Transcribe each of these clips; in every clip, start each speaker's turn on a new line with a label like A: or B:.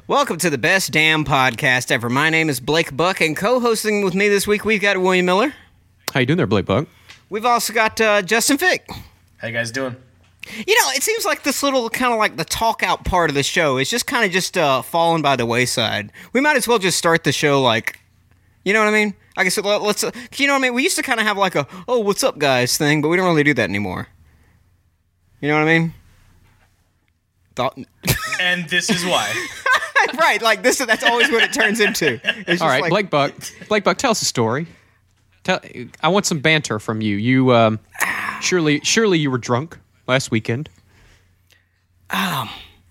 A: Welcome to the best damn podcast ever. My name is Blake Buck, and co-hosting with me this week, we've got William Miller.
B: How you doing there, Blake Buck?
A: We've also got Justin Fick.
C: How you guys doing?
A: You know, it seems like this little kind of like the talk out part of the show is just kind of just fallen by the wayside. We might as well just start the show like, you know what I mean? I guess let's, you know what I mean? We used to kind of have like a, oh, what's up, guys thing, but we don't really do that anymore. You know what I mean?
C: And this is why.
A: Right, like this. That's always what it turns into. It's
B: All right,
A: like,
B: Blake Buck, tell us a story. I want some banter from you. You surely you were drunk last weekend.
A: Oh,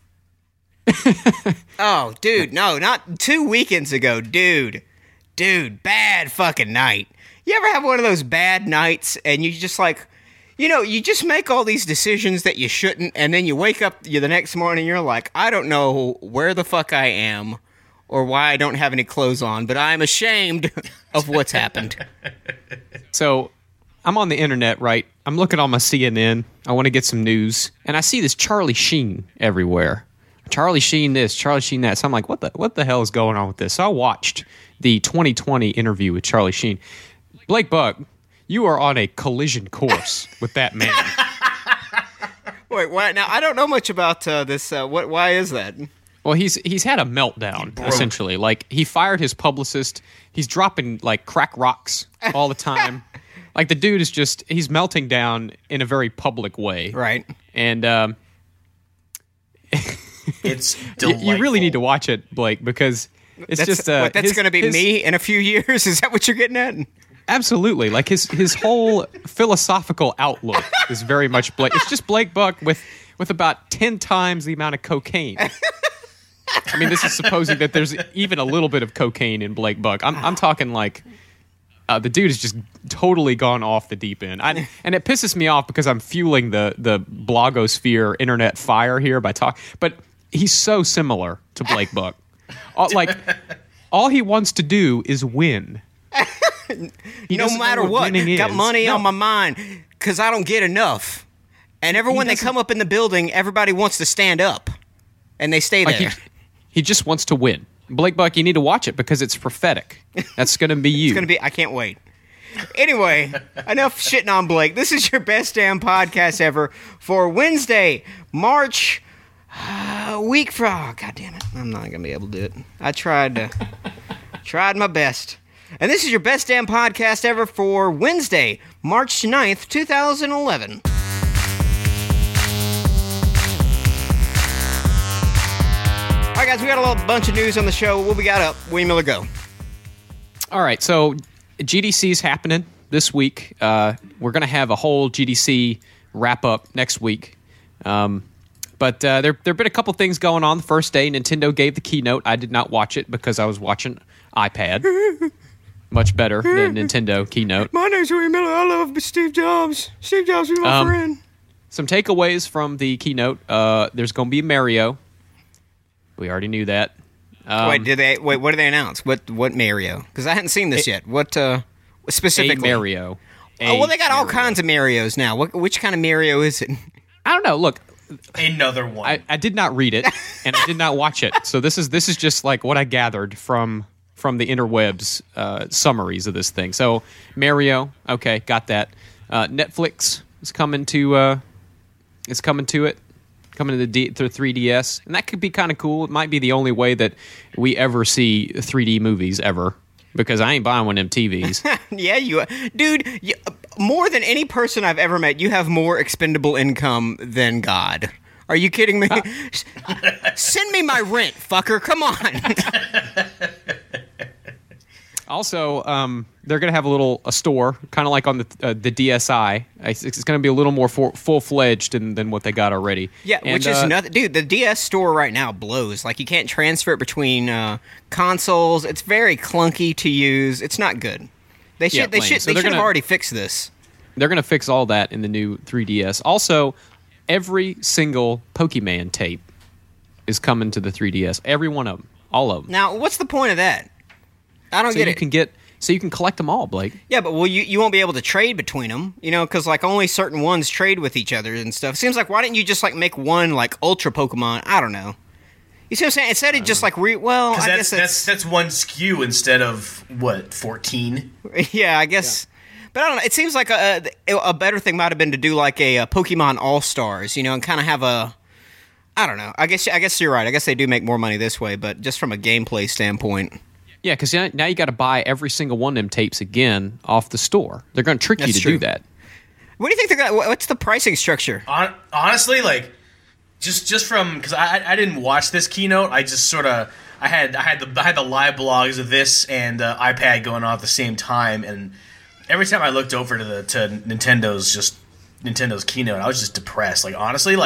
A: dude, no, not 2 weekends ago, dude, bad fucking night. You ever have one of those bad nights and you just like, you know, you just make all these decisions that you shouldn't, and then you wake up the next morning, you're like, I don't know where the fuck I am or why I don't have any clothes on, but I'm ashamed of what's happened.
B: So I'm on the internet, right? I'm looking on my CNN. I want to get some news, and I see this Charlie Sheen everywhere. Charlie Sheen this, Charlie Sheen that. So I'm like, what the hell is going on with this? So I watched the 2020 interview with Charlie Sheen. Blake Buck, you are on a collision course with that man.
A: Wait, why? Now, I don't know much about this. Why is that?
B: Well, he's had a meltdown, essentially. Like, he fired his publicist. He's dropping, like, crack rocks all the time. Like, the dude is just, he's melting down in a very public way.
A: Right.
B: And
C: It's delightful.
B: you really need to watch it, Blake, because it's
A: that's going to be me in a few years? Is that what you're getting at?
B: Absolutely. Like, his whole philosophical outlook is very much Blake. It's just Blake Buck with about 10 times the amount of cocaine. I mean, this is supposing that there's even a little bit of cocaine in Blake Buck. I'm talking like the dude has just totally gone off the deep end. And it pisses me off because I'm fueling the blogosphere internet fire here by talking. But he's so similar to Blake Buck. All he wants to do is win.
A: No matter what, got money on my mind because I don't get enough. And when they come up in the building, everybody wants to stand up, and they stay there.
B: He just wants to win. Blake Buck, you need to watch it because it's prophetic. That's going to be you.
A: It's going to be. I can't wait. Anyway, enough shitting on Blake. This is your best damn podcast ever for Wednesday, March week for. Oh, God damn it! I'm not going to be able to do it. I tried my best. And this is your best damn podcast ever for Wednesday, March 9th, 2011. All right, guys, we got a little bunch of news on the show. What we got up? William Miller, go.
B: All right, so GDC is happening this week. We're going to have a whole GDC wrap-up next week. But there have been a couple things going on the first day. Nintendo gave the keynote. I did not watch it because I was watching iPad. Much better than Nintendo keynote.
A: My name's William Miller. I love Steve Jobs. Steve Jobs is my friend.
B: Some takeaways from the keynote. There's going to be Mario. We already knew that.
A: What did they announce? What Mario? Because I hadn't seen this yet. What specifically?
B: A Mario.
A: Well, they got all kinds of Marios now. Which kind of Mario is it?
B: I don't know. Look,
C: another one.
B: I did not read it, and I did not watch it. So this is just like what I gathered from the interwebs summaries of this thing. So Mario, okay, got that. Netflix is coming to it, coming to the 3DS, and that could be kind of cool. It might be the only way that we ever see 3D movies ever, because I ain't buying one of them TVs.
A: Yeah, dude. More than any person I've ever met, you have more expendable income than God. Are you kidding me? Send me my rent, fucker. Come on.
B: Also, they're going to have a store, kind of like on the DSi. It's going to be a little more full-fledged than what they got already.
A: Yeah, which is nothing. Dude, the DS store right now blows. Like, you can't transfer it between consoles. It's very clunky to use. It's not good. They should have already fixed this.
B: They're going to fix all that in the new 3DS. Also, every single Pokemon tape is coming to the 3DS. Every one of them. All of them.
A: Now, what's the point of that? I don't get it.
B: So you can collect them all, Blake.
A: Yeah, but you won't be able to trade between them, because like only certain ones trade with each other and stuff. It seems like, why didn't you just like make one like Ultra Pokemon? I don't know. You see what I'm saying? Instead of just like well, I guess
C: that's one SKU instead of what 14.
A: Yeah, I guess. Yeah. But I don't know. It seems like a better thing might have been to do like a Pokemon All Stars, and kind of have a. I don't know. I guess you're right. I guess they do make more money this way, but just from a gameplay standpoint.
B: Yeah, because now you got to buy every single one of them tapes again off the store. They're going to trick you to do that.
A: What do you think they're going? What's the pricing structure?
C: Honestly, like. Just from because I didn't watch this keynote. I just sort of I had the live blogs of this and iPad going on at the same time, and every time I looked over to Nintendo's keynote, I was just depressed. Like honestly,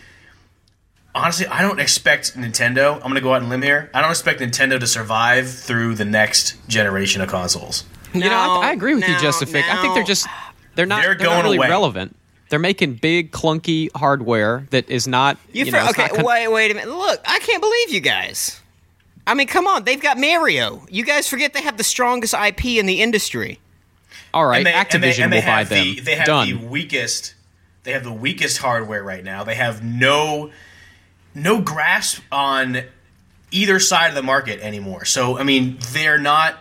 C: I don't expect Nintendo. I'm gonna go out and limb here. I don't expect Nintendo to survive through the next generation of consoles.
B: I agree with you, Justific. I think they're not really
C: away.
B: Relevant. They're making big, clunky hardware that is not.
A: Wait a minute. Look, I can't believe you guys. I mean, come on. They've got Mario. You guys forget they have the strongest IP in the industry.
B: All right, Activision will buy them.
C: They have the weakest. They have the weakest hardware right now. They have no grasp on either side of the market anymore. So I mean, they're not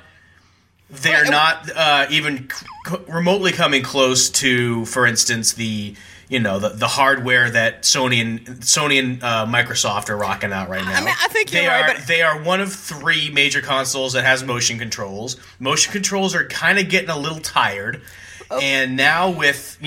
C: even remotely coming close to, for instance, the hardware that Sony and Microsoft are rocking out right now.
A: I mean, I think you're right, but
C: they are one of 3 major consoles that has motion controls. Motion controls are kind of getting a little tired, and now with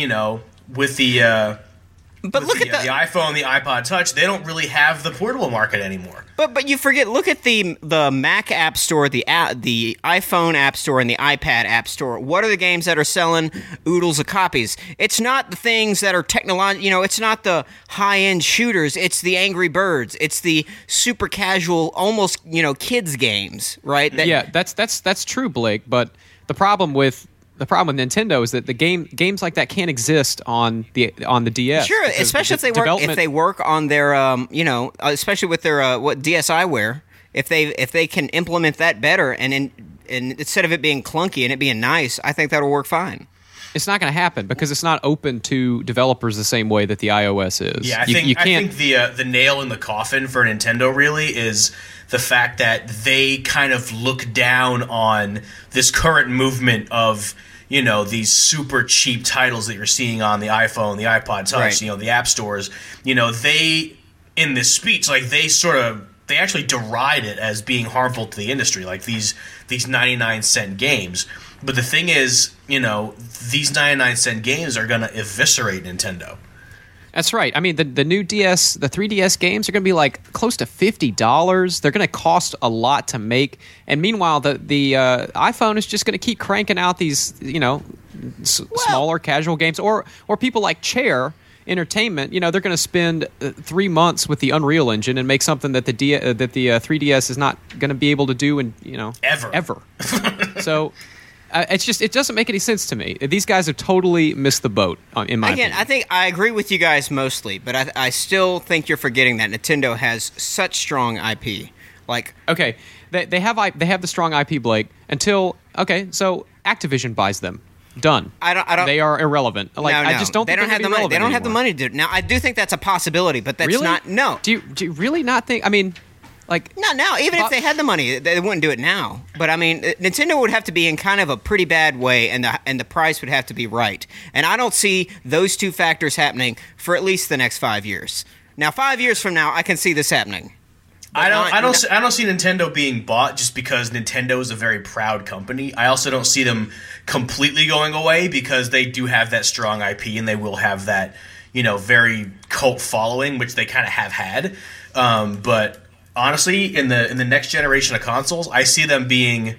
C: the iPhone, the iPod Touch, they don't really have the portable market anymore.
A: But you forget. Look at the Mac App Store, the iPhone App Store, and the iPad App Store. What are the games that are selling oodles of copies? It's not the things that are technological. It's not the high end shooters. It's the Angry Birds. It's the super casual, almost kids games, right?
B: That's true, Blake. But the problem with Nintendo is that the games like that can't exist on the DS.
A: Sure, especially if they work on their especially with their DSiWare. If they can implement that better and instead of it being clunky and it being nice, I think that'll work fine.
B: It's not going to happen because it's not open to developers the same way that the iOS is.
C: Yeah, I think the nail in the coffin for Nintendo really is the fact that they kind of look down on this current movement of these super cheap titles that you're seeing on the iPhone, the iPod Touch,
A: right.
C: The app stores. They in this speech, like they actually deride it as being harmful to the industry, like these 99-cent games. But the thing is, these 99-cent games are going to eviscerate Nintendo.
B: That's right. I mean, the new DS, the 3DS games are going to be like close to $50. They're going to cost a lot to make. And meanwhile, the iPhone is just going to keep cranking out these, smaller casual games. Or people like Chair Entertainment, they're going to spend 3 months with the Unreal Engine and make something that the 3DS is not going to be able to do in, ever. So it doesn't make any sense to me. These guys have totally missed the boat, in my opinion.
A: I think I agree with you guys mostly, but I still think you're forgetting that Nintendo has such strong IP.
B: Okay, they have the strong IP, Blake. So Activision buys them. Done. I don't. They are irrelevant. I just don't.
A: They don't have the money. They don't have the money to do it. Now I do think that's a possibility, but that's
B: really?
A: not. No.
B: Do you really not think? I mean.
A: Not now. Even if they had the money, they wouldn't do it now. But I mean, Nintendo would have to be in kind of a pretty bad way, and the price would have to be right. And I don't see those two factors happening for at least the next 5 years. Now, 5 years from now, I can see this happening.
C: I don't see Nintendo being bought just because Nintendo is a very proud company. I also don't see them completely going away because they do have that strong IP and they will have that very cult following, which they kind of have had. But honestly, in the next generation of consoles, I see them being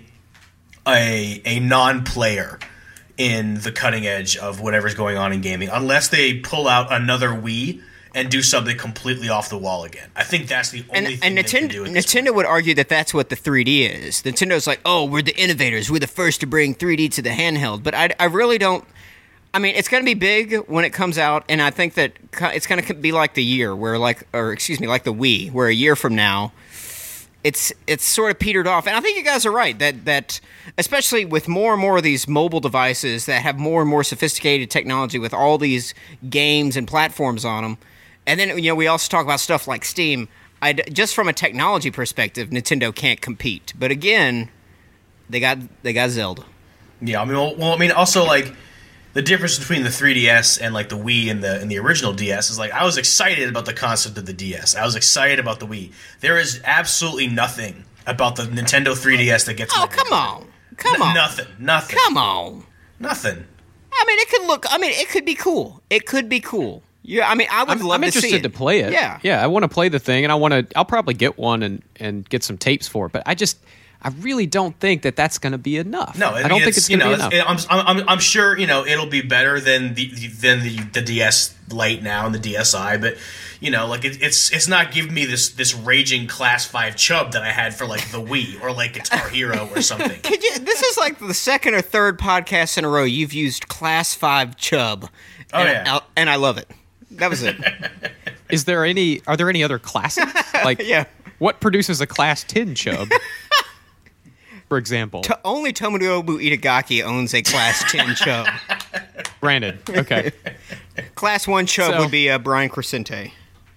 C: a non-player in the cutting edge of whatever's going on in gaming, unless they pull out another Wii and do something completely off the wall again. I think that's the only thing they can do.
A: Nintendo would argue that that's what the 3D is. Nintendo's like, oh, we're the innovators. We're the first to bring 3D to the handheld. But I really don't. I mean, it's going to be big when it comes out, and I think that it's going to be like the year like the Wii, where a year from now, it's sort of petered off. And I think you guys are right that especially with more and more of these mobile devices that have more and more sophisticated technology with all these games and platforms on them, and then we also talk about stuff like Steam. just from a technology perspective, Nintendo can't compete. But again, they got Zelda.
C: Yeah, I mean, also like the difference between the 3DS and like the Wii and the original DS is like I was excited about the concept of the DS. I was excited about the Wii. There is absolutely nothing about the Nintendo 3DS that gets.
A: Oh, come on.
C: Nothing.
A: Come on.
C: Nothing.
A: I mean, it could be cool. It could be cool. Yeah, I mean, I would love to see it.
B: I'm interested to play it.
A: Yeah,
B: I want to play the thing, and I'll probably get one and get some tapes for it. But I really don't think that's going to be enough.
C: No, I
B: don't think it's going to be enough.
C: I'm sure it'll be better than the DS Lite now and the DSi, but like it's not giving me this raging Class 5 chub that I had for like the Wii or like Guitar Hero or something.
A: This is like the second or third podcast in a row you've used Class 5 chub. And I love it. That was it.
B: Are there any other classes? Like,
A: yeah.
B: What produces a Class 10 chub? For example,
A: only Tomonobu Itagaki owns a Class 10 chub.
B: Granted, okay.
A: Class 1 chub would be Brian Crescente.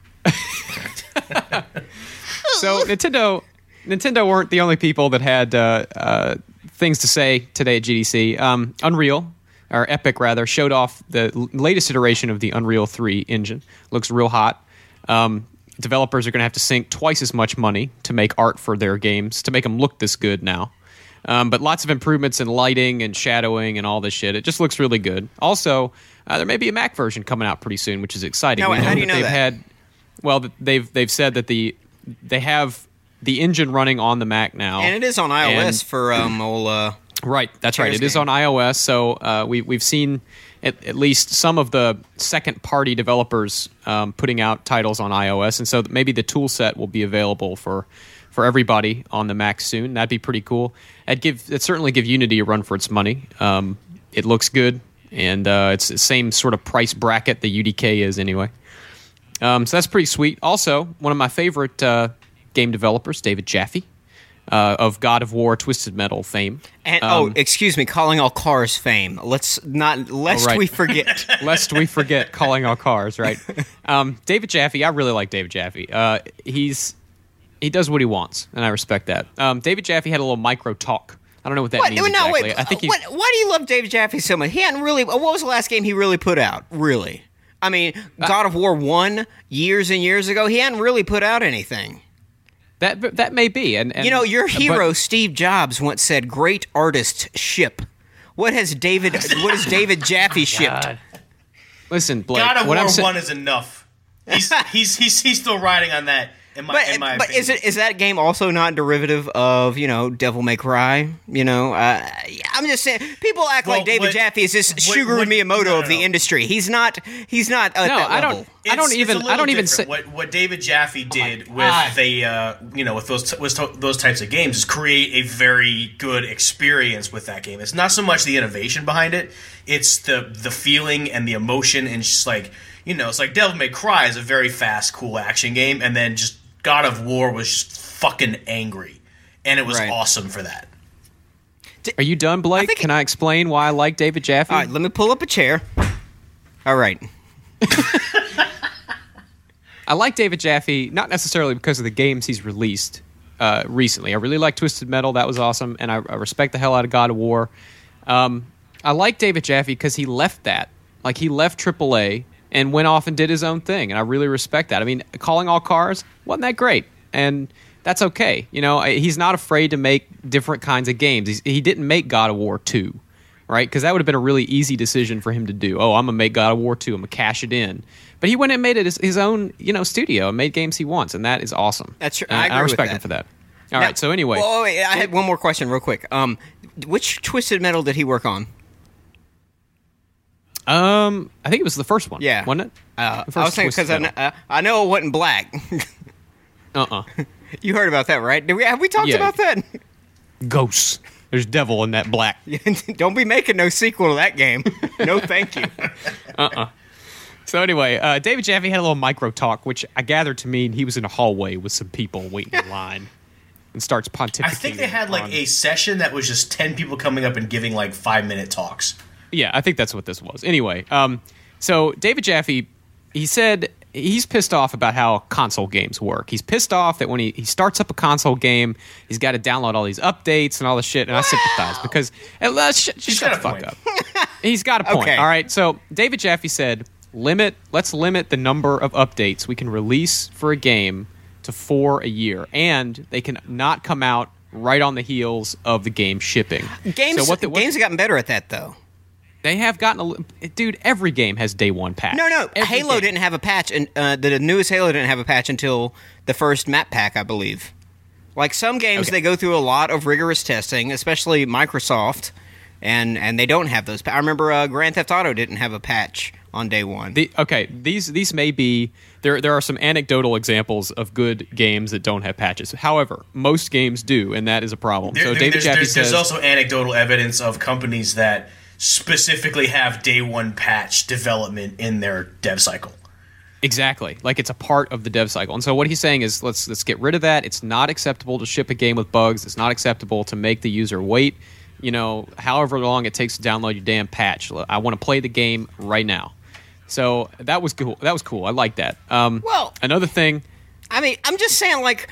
B: So Nintendo weren't the only people that had things to say today at GDC. Unreal, or Epic rather, showed off the latest iteration of the Unreal 3 engine. Looks real hot. Developers are going to have to sink twice as much money to make art for their games to make them look this good now. But lots of improvements in lighting and shadowing and all this shit. It just looks really good. Also, there may be a Mac version coming out pretty soon, which is exciting.
A: Now, how do you know that?
B: They've said that they have the engine running on the Mac now,
A: and it is on iOS for
B: right. That's right. It is on iOS. So we've seen at least some of the second-party developers putting out titles on iOS, and so maybe the tool set will be available for everybody on the Mac soon. That'd be pretty cool. It'd certainly give Unity a run for its money. It looks good, and it's the same sort of price bracket the UDK is anyway. So that's pretty sweet. Also, one of my favorite game developers, David Jaffe, of God of War Twisted Metal fame.
A: And excuse me, Calling All Cars fame. Lest we forget.
B: Lest we forget Calling All Cars, right? David Jaffe, I really like David Jaffe. He does what he wants, and I respect that. David Jaffe had a little micro talk. I don't know what that means exactly.
A: Wait,
B: I think
A: why do you love David Jaffe so much? He hadn't really. What was the last game he really put out? Really? I mean, God of War 1 years and years ago. He hadn't really put out anything.
B: That may be, and
A: your hero Steve Jobs once said, "Great artists ship." What has David Jaffe shipped?
B: God. Listen, Blake.
C: God of War 1 is enough. He's still riding on that. In my opinion.
A: Is that game also not derivative of Devil May Cry? I'm just saying people act like David Jaffe is this Shigeru Miyamoto of the industry. He's not. At that level.
B: I don't even say
C: what David Jaffe did with with those types of games is create a very good experience with that game. It's not so much the innovation behind it; it's the feeling and the emotion, and just like it's like Devil May Cry is a very fast, cool action game, and then just God of War was just fucking angry, and it was awesome for that.
B: Are you done, Blake? Can I explain why I like David Jaffe?
A: All right, let me pull up a chair. All right.
B: I like David Jaffe, not necessarily because of the games he's released recently. I really like Twisted Metal. That was awesome, and I respect the hell out of God of War. I like David Jaffe because he left that. Like, he left AAA and went off and did his own thing, and I really respect that. I mean, Calling All Cars wasn't that great, and that's okay. He's not afraid to make different kinds of games. He didn't make God of War 2, right? Because that would have been a really easy decision for him to do. Oh, I'm going to make God of War 2. I'm going to cash it in. But he went and made it his own, studio and made games he wants, and that is awesome.
A: That's true.
B: I respect him for that. All right, so anyway.
A: Well, wait, I had one more question real quick. Which Twisted Metal did he work on?
B: I think it was the first one.
A: Yeah,
B: wasn't it?
A: I was thinking because I know it wasn't black. You heard about that, right? Have we talked about that?
B: Ghosts. There's devil in that black.
A: Don't be making no sequel to that game. No, thank you.
B: So anyway, David Jaffe had a little micro talk, which I gathered to mean he was in a hallway with some people waiting in line, and starts pontificating.
C: I think they had a session that was just 10 people coming up and giving 5-minute talks.
B: Yeah, I think that's what this was. Anyway, so David Jaffe he said he's pissed off about how console games work. He's pissed off that when he starts up a console game, he's got to download all these updates and all this shit. And I sympathize because shut the fuck up. He's got a point.
A: Okay.
B: All right. So David Jaffe said, let's limit the number of updates we can release for a game to 4 a year, and they can not come out right on the heels of the game shipping.
A: Games have gotten better at that, though.
B: They have gotten dude. Every game has day one patch.
A: No.
B: Every
A: Halo
B: game.
A: didn't have a patch, and the newest Halo didn't have a patch until the first map pack, I believe. Like some games, they go through a lot of rigorous testing, especially Microsoft, and they don't have those. I remember Grand Theft Auto didn't have a patch on day one.
B: These may be there are some anecdotal examples of good games that don't have patches. However, most games do, and that is a problem.
C: There's also anecdotal evidence of companies that specifically have day one patch development in their dev cycle.
B: Exactly. Like it's a part of the dev cycle. And so what he's saying is let's get rid of that. It's not acceptable to ship a game with bugs. It's not acceptable to make the user wait, however long it takes to download your damn patch. I want to play the game right now. So that was cool. That was cool. I like that.
A: Well,
B: another thing.
A: I mean, I'm just saying, like,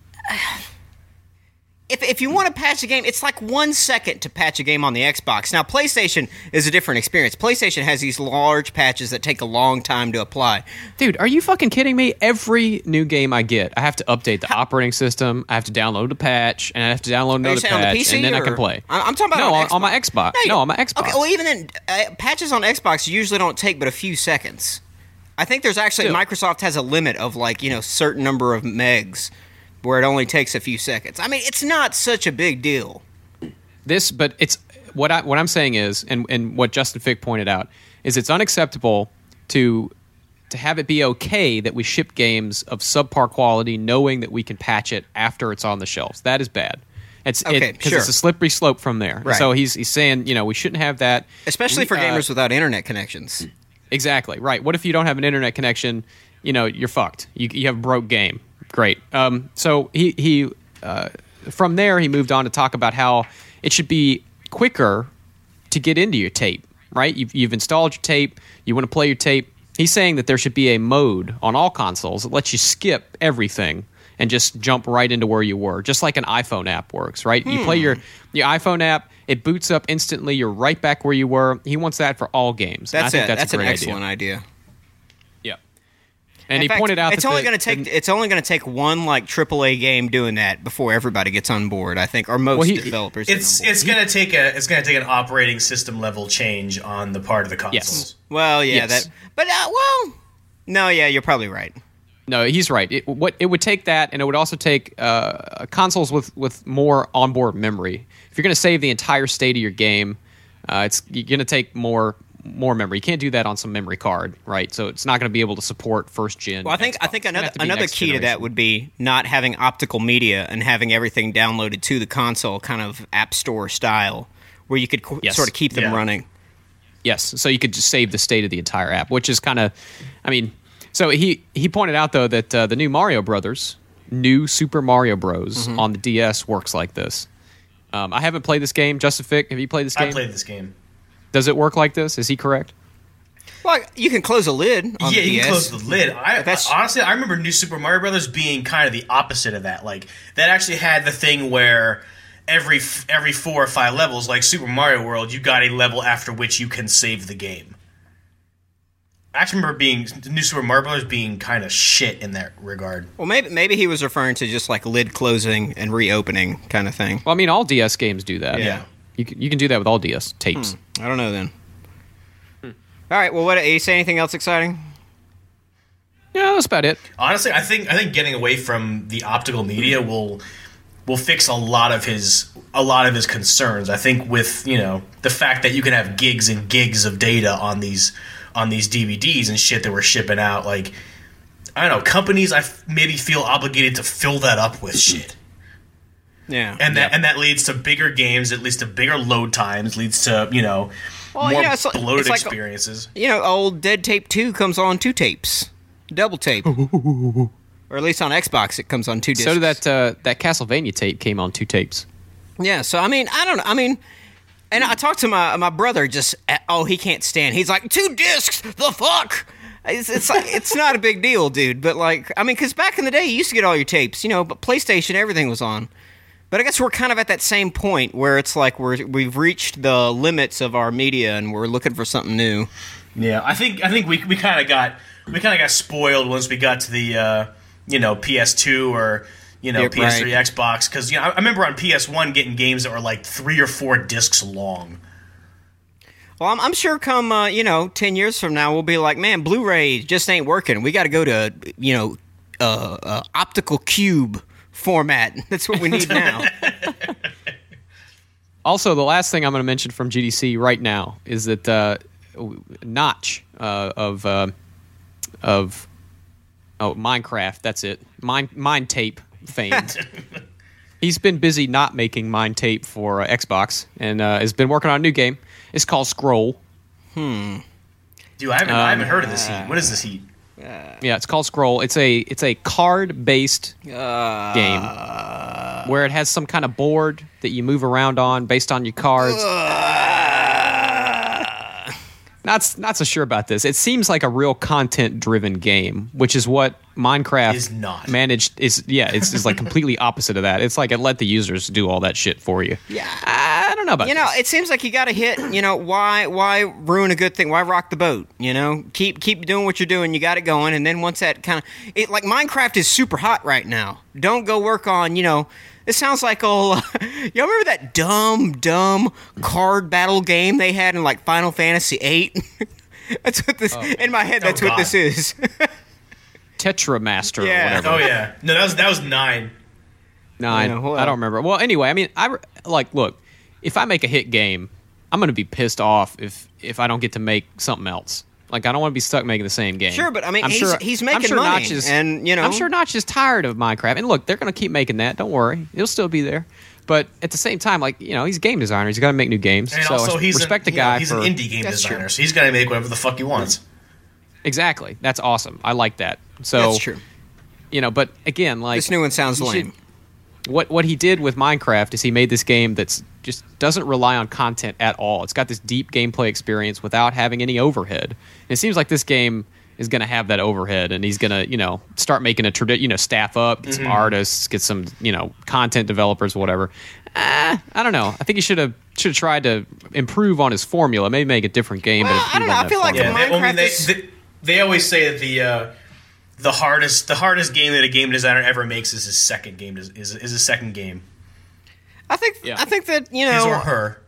A: if you want to patch a game, it's like 1 second to patch a game on the Xbox. Now, PlayStation is a different experience. PlayStation has these large patches that take a long time to apply.
B: Dude, are you fucking kidding me? Every new game I get, I have to update the operating system, I have to download the patch, and I have to download another patch,
A: on the PC,
B: and then I can play.
A: I'm talking about
B: on my Xbox. No, on my Xbox.
A: Okay, well, even then, patches on Xbox usually don't take but a few seconds. I think there's actually, Microsoft has a limit of, like, certain number of megs, where it only takes a few seconds. I mean, it's not such a big deal.
B: But it's what I'm saying is, and what Justin Fick pointed out is, it's unacceptable to have it be okay that we ship games of subpar quality, knowing that we can patch it after it's on the shelves. That is bad. It's a slippery slope from there.
A: Right.
B: So he's saying, we shouldn't have that,
A: especially for gamers without internet connections.
B: Exactly right. What if you don't have an internet connection? You're fucked. You have a broke game. Great. So he from there he moved on to talk about how it should be quicker to get into your tape. Right? You've installed your tape. You want to play your tape. He's saying that there should be a mode on all consoles that lets you skip everything and just jump right into where you were, just like an iPhone app works. Right? You play your iPhone app. It boots up instantly. You're right back where you were. He wants that for all games.
A: That's
B: an
A: excellent idea.
B: And he pointed out
A: it's only going to take one like AAA game doing that before everybody gets on board. I think, or most developers.
C: It's going to take an operating system level change on the part of the consoles.
B: Yes.
A: Well, yeah, you're probably right.
B: No, he's right. It would take that, and it would also take consoles with more onboard memory. If you're going to save the entire state of your game, you're going to take more memory. You can't do that on some memory card, right? So it's not going to be able to support first gen.
A: Well, I think another key to that would be not having optical media and having everything downloaded to the console, kind of App Store style, where you could sort of keep them running.
B: Yes, so you could just save the state of the entire app, which is kind of, So he pointed out though that the new Super Mario Bros. On the DS works like this. I haven't played this game. Justin Fick, have you played this game?
C: I played this game.
B: Does it work like this? Is he correct?
A: Well, you can close a lid on the DS.
C: Yeah, you can close the lid. Honestly, I remember New Super Mario Brothers being kind of the opposite of that. Like, that actually had the thing where every 4 or 5 levels, like Super Mario World, you got a level after which you can save the game. I actually remember New Super Mario Brothers being kind of shit in that regard.
A: Well, maybe he was referring to just like lid closing and reopening kind of thing.
B: Well, all DS games do that.
C: Yeah.
B: You can do that with all DS tapes.
A: I don't know then. All right. Well, you say anything else exciting?
B: Yeah, that's about it.
C: Honestly, I think getting away from the optical media will fix a lot of his concerns. I think with the fact that you can have gigs and gigs of data on these DVDs and shit that we're shipping out, like, I don't know, companies maybe feel obligated to fill that up with shit.
A: Yeah,
C: and that leads to bigger games. It leads to bigger load times. Leads to more bloated experiences.
A: Old Dead Tape 2 comes on 2 tapes, double tape, or at least on Xbox it comes on 2 discs.
B: So did that Castlevania tape came on 2 tapes.
A: Yeah, so I don't know. And I talked to my brother. He can't stand. He's like 2 discs. The fuck. It's like, it's not a big deal, dude. But like, I mean, because back in the day, you used to get all your tapes, but PlayStation, everything was on. But I guess we're kind of at that same point where it's like we've reached the limits of our media and we're looking for something new.
C: Yeah, I think we kind of got spoiled once we got to the PS2 or PS3, right. Xbox, because I remember on PS1 getting games that were like 3 or 4 discs long.
A: Well, I'm sure come 10 years from now we'll be like, man, Blu-ray just ain't working. We got to go to optical cube format. That's what we need now.
B: Also, the last thing I'm going to mention from GDC right now is that Notch of Minecraft. That's it. Mind Tape fame. He's been busy not making Mind Tape for Xbox and has been working on a new game. It's called Scroll.
C: Dude, I haven't heard of this heat. What is this heat?
B: Yeah, it's called Scroll. It's a card-based game where it has some kind of board that you move around on based on your cards. Not so sure about this. It seems like a real content-driven game, which is what Minecraft
C: is not
B: managed. It's like completely opposite of that. It's like it let the users do all that shit for you.
A: Yeah,
B: I don't know about.
A: It seems like you got to hit. Why ruin a good thing? Why rock the boat? Keep doing what you're doing. You got it going, and then once that kind of like Minecraft is super hot right now. Don't go work on It sounds like y'all remember that dumb card battle game they had in like Final Fantasy VIII? That's what this in my head. That's what this is.
B: Tetramaster or whatever.
C: Oh yeah. No, that was 9.
B: 9.
A: Yeah,
B: I don't remember. Well, anyway, I mean, look, if I make a hit game, I'm going to be pissed off if I don't get to make something else. Like, I don't want to be stuck making the same game.
A: Sure, but I mean, he's making money,
B: I'm sure Notch is tired of Minecraft. And look, they're going to keep making that. Don't worry, it'll still be there. But at the same time, he's a game designer. He's got to make new games.
C: And
B: so
C: also,
B: he's an
C: indie game designer, so he's got to make whatever the fuck he wants.
B: Exactly. That's awesome. I like that. So
A: that's true.
B: But again, like
A: this new one sounds lame.
B: What he did with Minecraft is he made this game that's just doesn't rely on content at all. It's got this deep gameplay experience without having any overhead. And it seems like this game is going to have that overhead, and he's going to, start making a staff up, get some artists, get some, content developers, whatever. I don't know. I think he should have tried to improve on his formula, maybe make a different game.
A: Well,
B: but
A: I don't know. I feel like Minecraft
C: they always say that the hardest game that a game designer ever makes is his second game. Is his second game.
A: I think that
C: his or her.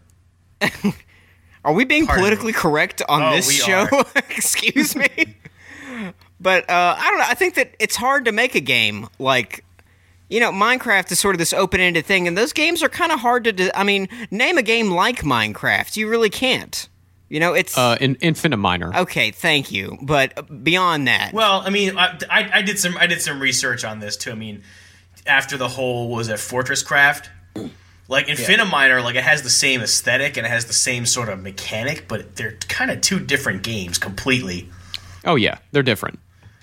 A: Are we being politically correct on this show? Excuse me. But I don't know. I think that it's hard to make a game like. Minecraft is sort of this open-ended thing, and those games are kind of hard to. Name a game like Minecraft. You really can't. It's
B: Infinite Miner.
A: Okay, thank you. But beyond that,
C: well, I did some research on this too. After the whole Fortress Craft, like Infinite Miner, like it has the same aesthetic and it has the same sort of mechanic, but they're kind of two different games completely.
B: Oh yeah, they're different.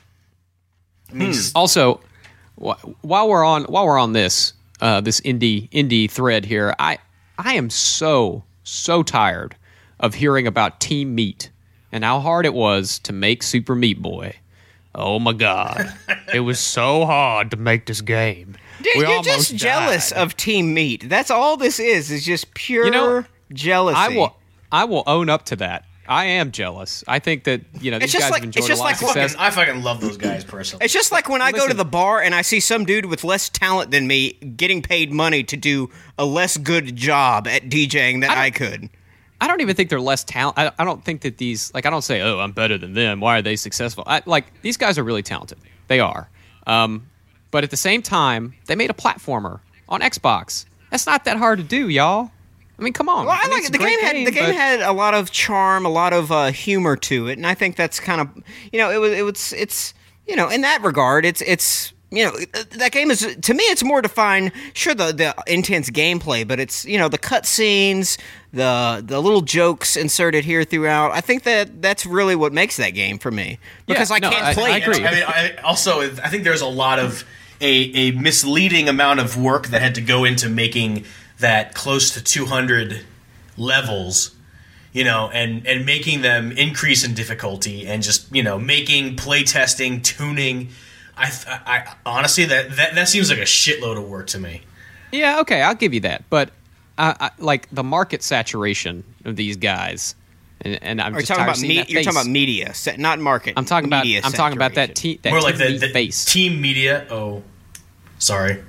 B: Also, while we're on this indie thread here, I am so tired of hearing about Team Meat and how hard it was to make Super Meat Boy. Oh my God. It was so hard to make this game.
A: Dude, you're just jealous of Team Meat. That's all this is just pure jealousy.
B: I will own up to that. I am jealous. I think that, these guys have enjoyed a lot of success.
C: I fucking love those guys personally.
A: It's just like when I go to the bar and I see some dude with less talent than me getting paid money to do a less good job at DJing than I could.
B: I don't even think they're less talent. I don't think that these, I don't say, I'm better than them. Why are they successful? These guys are really talented. They are. But at the same time, they made a platformer on Xbox. That's not that hard to do, y'all. Come on.
A: Well, I like it. The game had a lot of charm, a lot of humor to it, and I think that's kind of, it's in that regard, it's that game is, to me, it's more defined. Sure, the intense gameplay, but it's the cutscenes, the little jokes inserted here throughout. I think that's really what makes that game for me because I can't play.
B: I agree.
C: I think there's a lot of a misleading amount of work that had to go into making that close to 200 levels and making them increase in difficulty and just making playtesting, tuning. I honestly that seems like a shitload of work to me.
B: Yeah, okay, I'll give you that, but I like the market saturation of these guys, and I'm just tired of seeing that face.
A: You're talking about media, not market.
B: I'm talking about that
C: more like the
B: face.
C: Team media. Oh, sorry.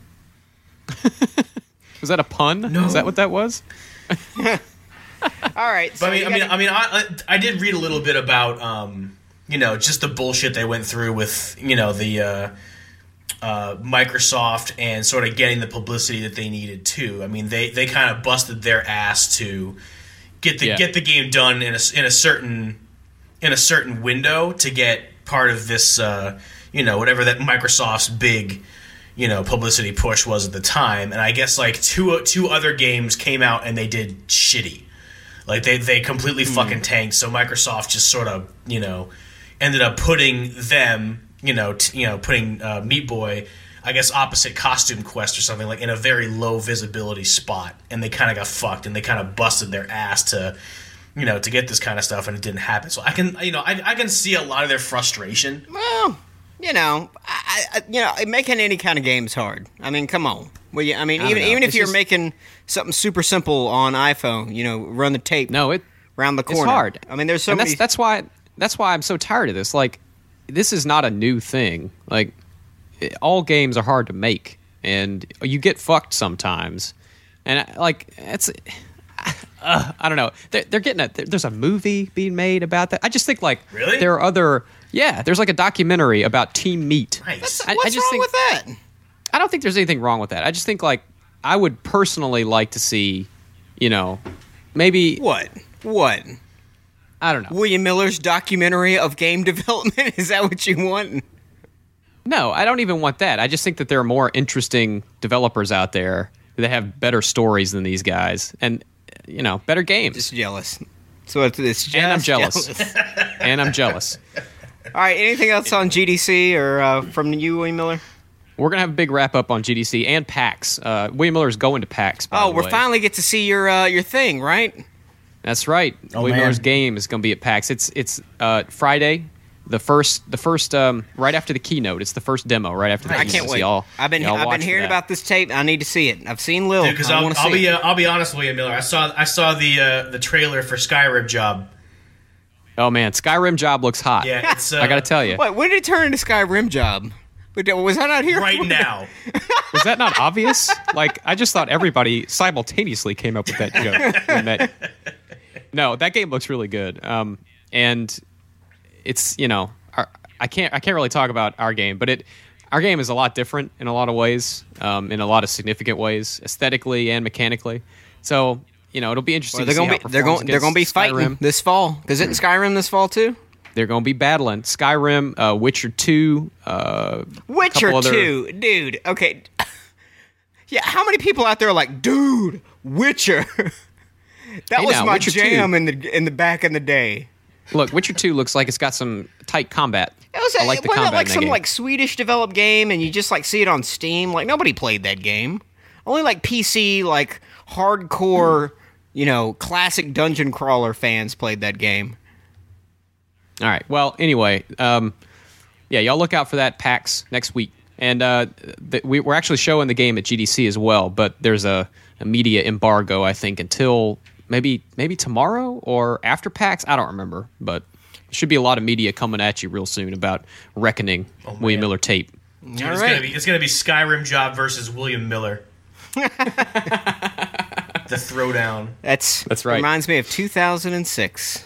B: Was that a pun?
C: No.
B: Is that what that was?
A: All right. So
C: but I did read a little bit about just the bullshit they went through with the Microsoft and sort of getting the publicity that they needed too. I mean, they kind of busted their ass to get the game done in a certain window to get part of this whatever that Microsoft's big publicity push was at the time. And I guess like two other games came out and they did shitty. Like they completely fucking tanked. So Microsoft just sort of ended up putting them putting Meat Boy, I guess opposite Costume Quest or something, like in a very low visibility spot, and they kind of got fucked, and they kind of busted their ass to get this kind of stuff, and it didn't happen. So I can see a lot of their frustration.
A: Well, making any kind of game's hard. I mean, come on. Well, even if you're making something super simple on iPhone, run the tape.
B: No,
A: around the corner.
B: It's hard.
A: I mean, there's so many.
B: That's why I'm so tired of this. Like, this is not a new thing. Like, all games are hard to make, and you get fucked sometimes. And it's, I don't know. They're getting there's a movie being made about that. I just think
C: really?
B: There are other. Yeah, there's like a documentary about Team Meat.
C: Nice.
A: What's wrong with that?
B: I don't think there's anything wrong with that. I just think I would personally like to see, maybe
A: what.
B: I don't know.
A: William Miller's documentary of game development? Is that what you want?
B: No, I don't even want that. I just think that there are more interesting developers out there that have better stories than these guys, and better games.
A: Just jealous. So it's just
B: and I'm jealous. And I'm jealous.
A: All right. Anything else on GDC or from you, William Miller?
B: We're gonna have a big wrap up on GDC and PAX. William Miller's going to PAX. By the way.
A: Finally get to see your thing, right?
B: That's right. William Miller's game is going to be at PAX. It's Friday, the first right after the keynote. It's the first demo right after the keynote.
A: I can't wait. I've been hearing about this tape. I need to see it. I've seen Lil.
C: Because I'll be honest, William Miller. I saw the trailer for Skyrim Job.
B: Oh man, Skyrim Job looks hot.
C: Yeah, it's,
B: I got to tell you.
A: Wait, when did it turn into Skyrim Job? Was I not here
C: right now?
B: Was that not obvious? I just thought everybody simultaneously came up with that joke. No, that game looks really good. And it's I can't really talk about our game, but our game is a lot different in a lot of ways, in a lot of significant ways, aesthetically and mechanically. So it'll be interesting.
A: They're going to be fighting this fall. Is it Skyrim this fall too?
B: They're going to be battling Skyrim, Witcher 2.
A: Witcher 2, dude. Okay. Yeah, how many people out there are like, dude, Witcher? That was my jam in the back in the day.
B: Look, Witcher 2 looks like it's got some tight combat. I like the combat
A: like
B: in that
A: some
B: game.
A: Swedish developed game, and you just see it on Steam. Nobody played that game. Only PC hardcore, classic dungeon crawler fans played that game.
B: All right. Well, anyway, y'all look out for that PAX next week, and we're actually showing the game at GDC as well. But there's a media embargo, I think, until maybe tomorrow or after PAX. I don't remember, but there should be a lot of media coming at you real soon about Reckoning, William Miller tape.
C: Dude, it's gonna be Skyrim Job versus William Miller. The throwdown.
A: That's
B: right.
A: Reminds me of 2006.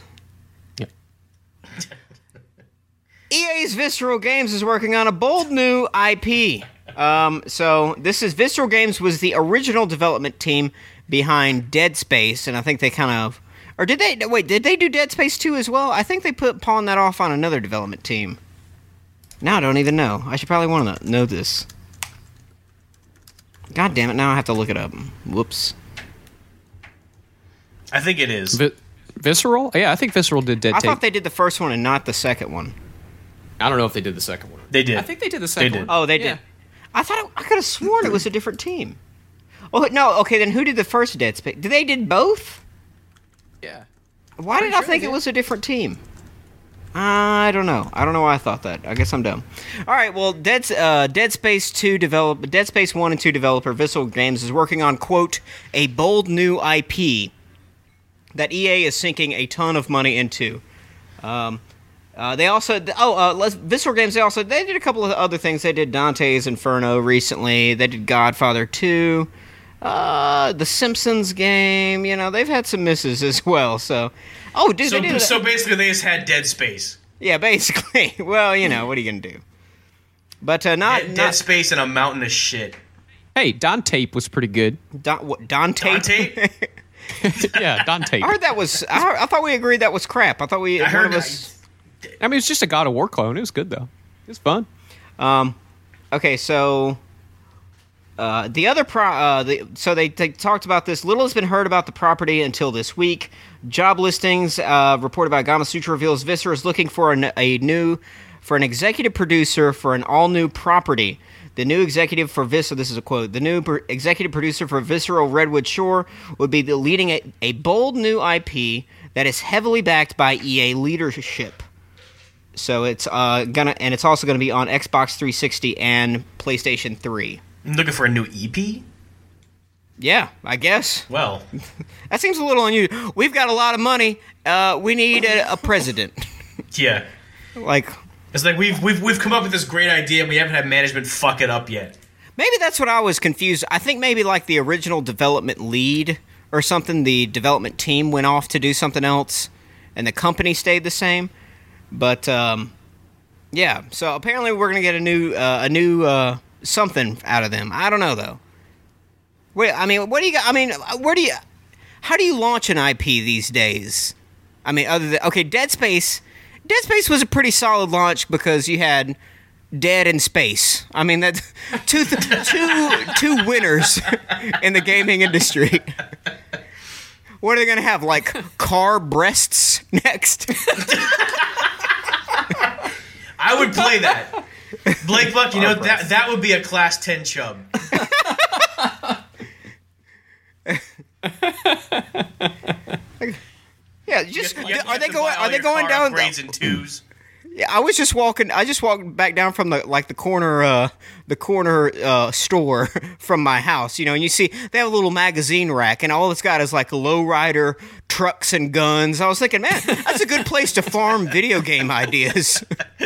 A: EA's Visceral Games is working on a bold new IP. So this is Visceral Games was the original development team behind Dead Space, and I think they did they do Dead Space 2 as well? I think they pawned that off on another development team. Now I don't even know. I should probably want to know this. God damn it, now I have to look it up. Whoops.
C: I think it is.
B: Visceral? Yeah, I think Visceral did Dead Tape.
A: I thought they did the first one and not the second one.
B: I don't know if they did the second one.
C: They did.
B: I think they did the second one.
A: Oh, they did. I could have sworn it was a different team. Oh, no, okay, then who did the first Dead Space? They did both?
B: Yeah.
A: Why did I think it was a different team? I don't know. I don't know why I thought that. I guess I'm dumb. All right. Well, Dead Space 1 and 2 developer Visceral Games is working on, quote, a bold new IP that EA is sinking a ton of money into. They also Visceral Games. They did a couple of other things. They did Dante's Inferno recently. They did Godfather 2. The Simpsons game. You know, they've had some misses as well. So,
C: so basically they just had Dead Space.
A: Yeah, basically. Well, you know, what are you gonna do? But
C: Dead Space and a mountain of shit.
B: Hey, Dante was pretty good.
A: Dante?
B: Yeah, Dante.
A: I heard that was. I thought we agreed that was crap. I mean,
B: it's just a God of War clone. It was good though. It was fun.
A: Okay, so the other so they talked about this. Little has been heard about the property until this week. Job listings reported by Gamasutra reveals Viscera is looking for an executive producer for an all new property. The new executive for Viscera, this is a quote, the new executive producer for Visceral Redwood Shore would be leading a bold new IP that is heavily backed by EA leadership. So it's it's also gonna be on Xbox 360 and PlayStation 3.
C: I'm looking for a new EP?
A: Yeah, I guess.
C: Well,
A: that seems a little unusual. We've got a lot of money. We need a president.
C: Yeah.
A: Like,
C: it's like we've come up with this great idea and we haven't had management fuck it up yet.
A: Maybe that's what I was confused. I think maybe like the original development lead or something, the development team went off to do something else and the company stayed the same. But yeah, so apparently we're going to get a new something out of them. I don't know though. Wait, I mean, what do you got? I mean, how do you launch an IP these days? I mean, other than, okay, Dead Space was a pretty solid launch because you had Dead in Space. I mean, that's two winners in the gaming industry. What are they going to have, like car breasts next?
C: I would play that. Blake Buck, you know, that would be a Class 10 chub.
A: Yeah, are they going down
C: grades and twos?
A: Yeah, I just walked back down from the corner store from my house, you know, and you see they have a little magazine rack, and all it's got is like lowrider trucks and guns. I was thinking, man, that's a good place to farm video game ideas.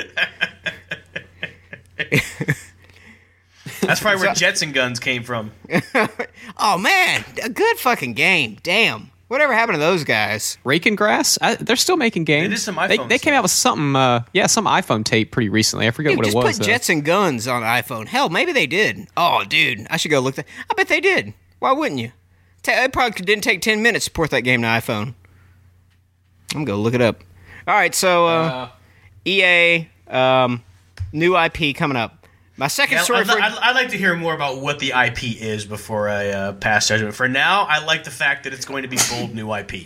C: That's probably where Jets and Guns came from.
A: Oh man, a good fucking game. Damn. Whatever happened to those guys?
B: Raking Grass? They're still making games.
C: They did some iPhone
B: They came out with something, some iPhone tape pretty recently. I forget what it was.
A: Just put Jets and Guns on iPhone. Hell, maybe they did. Oh, dude, I should go look. I bet they did. Why wouldn't you? It probably didn't take 10 minutes to port that game to iPhone. I'm going to go look it up. All right, so EA, new IP coming up. My second story
C: I'd like to hear more about what the IP is before I pass judgment. For now, I like the fact that it's going to be bold new IP.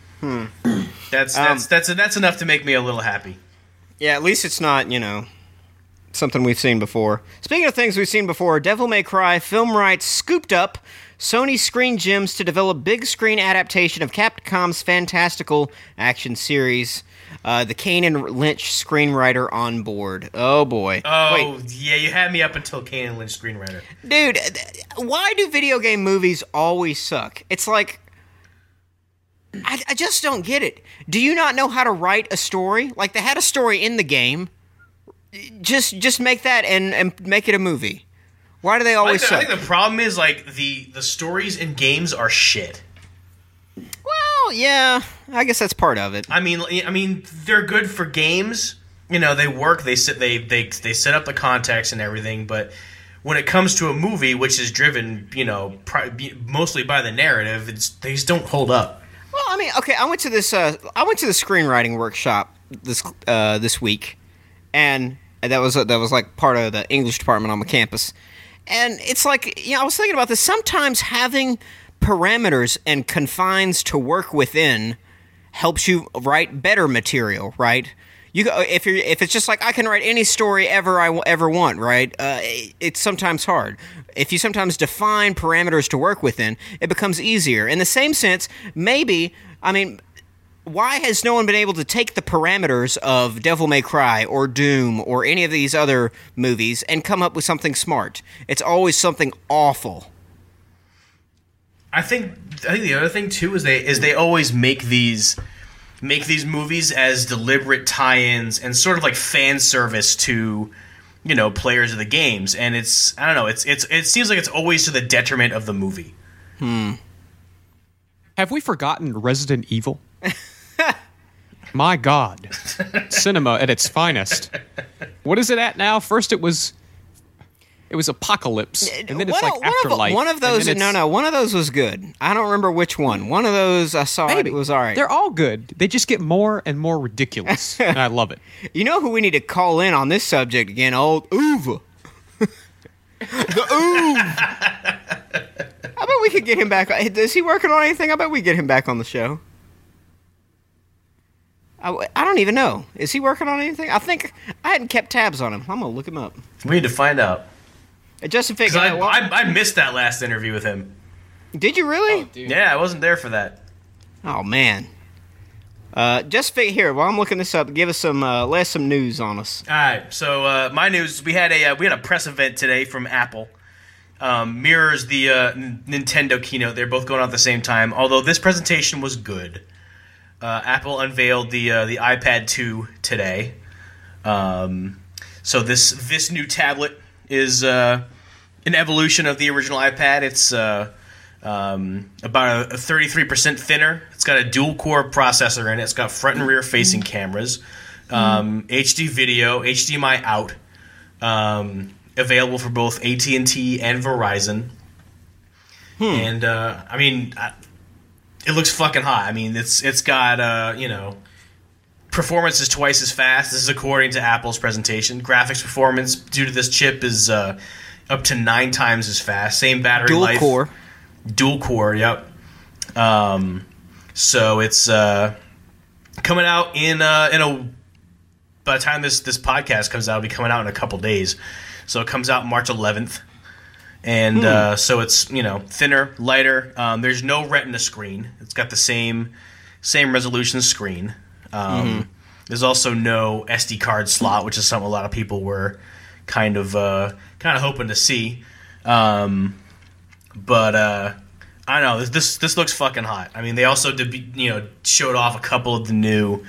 C: That's enough to make me a little happy.
A: Yeah, at least it's not, you know, something we've seen before. Speaking of things we've seen before, Devil May Cry film rights scooped up Sony Screen Gems to develop big screen adaptation of Capcom's fantastical action series. The Kane and Lynch screenwriter on board. Oh boy.
C: Oh, wait. Yeah, you had me up until Kane and Lynch screenwriter.
A: Dude, why do video game movies always suck? It's like, I just don't get it. Do you not know how to write a story? Like, they had a story in the game. Just make that and make it a movie. Why do they always suck?
C: I think the problem is, like, the stories in games are shit.
A: Well, yeah, I guess that's part of it.
C: I mean, they're good for games. You know, they work. They set up the context and everything. But when it comes to a movie, which is driven, you know, mostly by the narrative, they just don't hold up.
A: Well, I mean, okay, I went to the screenwriting workshop this week, and that was like part of the English department on my campus. And it's like, you know, I was thinking about this. Sometimes having parameters and confines to work within helps you write better material, right? If it's just like I can write any story ever I ever want, right? It's sometimes hard. If you sometimes define parameters to work within, it becomes easier. In the same sense, maybe, I mean, why has no one been able to take the parameters of Devil May Cry or Doom or any of these other movies and come up with something smart? It's always something awful.
C: I think the other thing too is they always make these movies as deliberate tie-ins and sort of like fan service to, you know, players of the games, and it's, I don't know, it seems like it's always to the detriment of the movie.
B: Have we forgotten Resident Evil? My God. Cinema at its finest. What is it at now? First it was Apocalypse, and then it's like Afterlife.
A: One of those, one of those was good. I don't remember which one. One of those I saw, it was all right.
B: They're all good. They just get more and more ridiculous, and I love it.
A: You know who we need to call in on this subject again? Old Uwe. The Uwe. I bet we could get him back. Is he working on anything? I bet we get him back on the show. I don't even know. Is he working on anything? I think I hadn't kept tabs on him. I'm going to look him up.
C: We need to find out.
A: Justin Fig,
C: I missed that last interview with him.
A: Did you really?
B: Oh, dude.
C: Yeah, I wasn't there for that.
A: Oh, man. Just Fig, here, while I'm looking this up, give us some news on us.
C: All right, so my news, we had a press event today from Apple. Mirrors the Nintendo keynote. They're both going on at the same time, although this presentation was good. Apple unveiled the iPad 2 today. So this new tablet is an evolution of the original iPad. It's about a 33% thinner. It's got a dual-core processor in it. It's got front and rear-facing cameras, HD video, HDMI out, available for both AT&T and Verizon. And I mean, it looks fucking hot. I mean, it's got performance is twice as fast. This is according to Apple's presentation. Graphics performance due to this chip is up to 9 times as fast. Same battery life. Dual core. Yep. So it's coming out in a. By the time this podcast comes out, it'll be coming out in a couple days. So it comes out March 11th, and so it's thinner, lighter. There's no Retina screen. It's got the same resolution screen. There's also no SD card slot, which is something a lot of people were kind of hoping to see. But I don't know. This looks fucking hot. I mean, they also showed off a couple of the new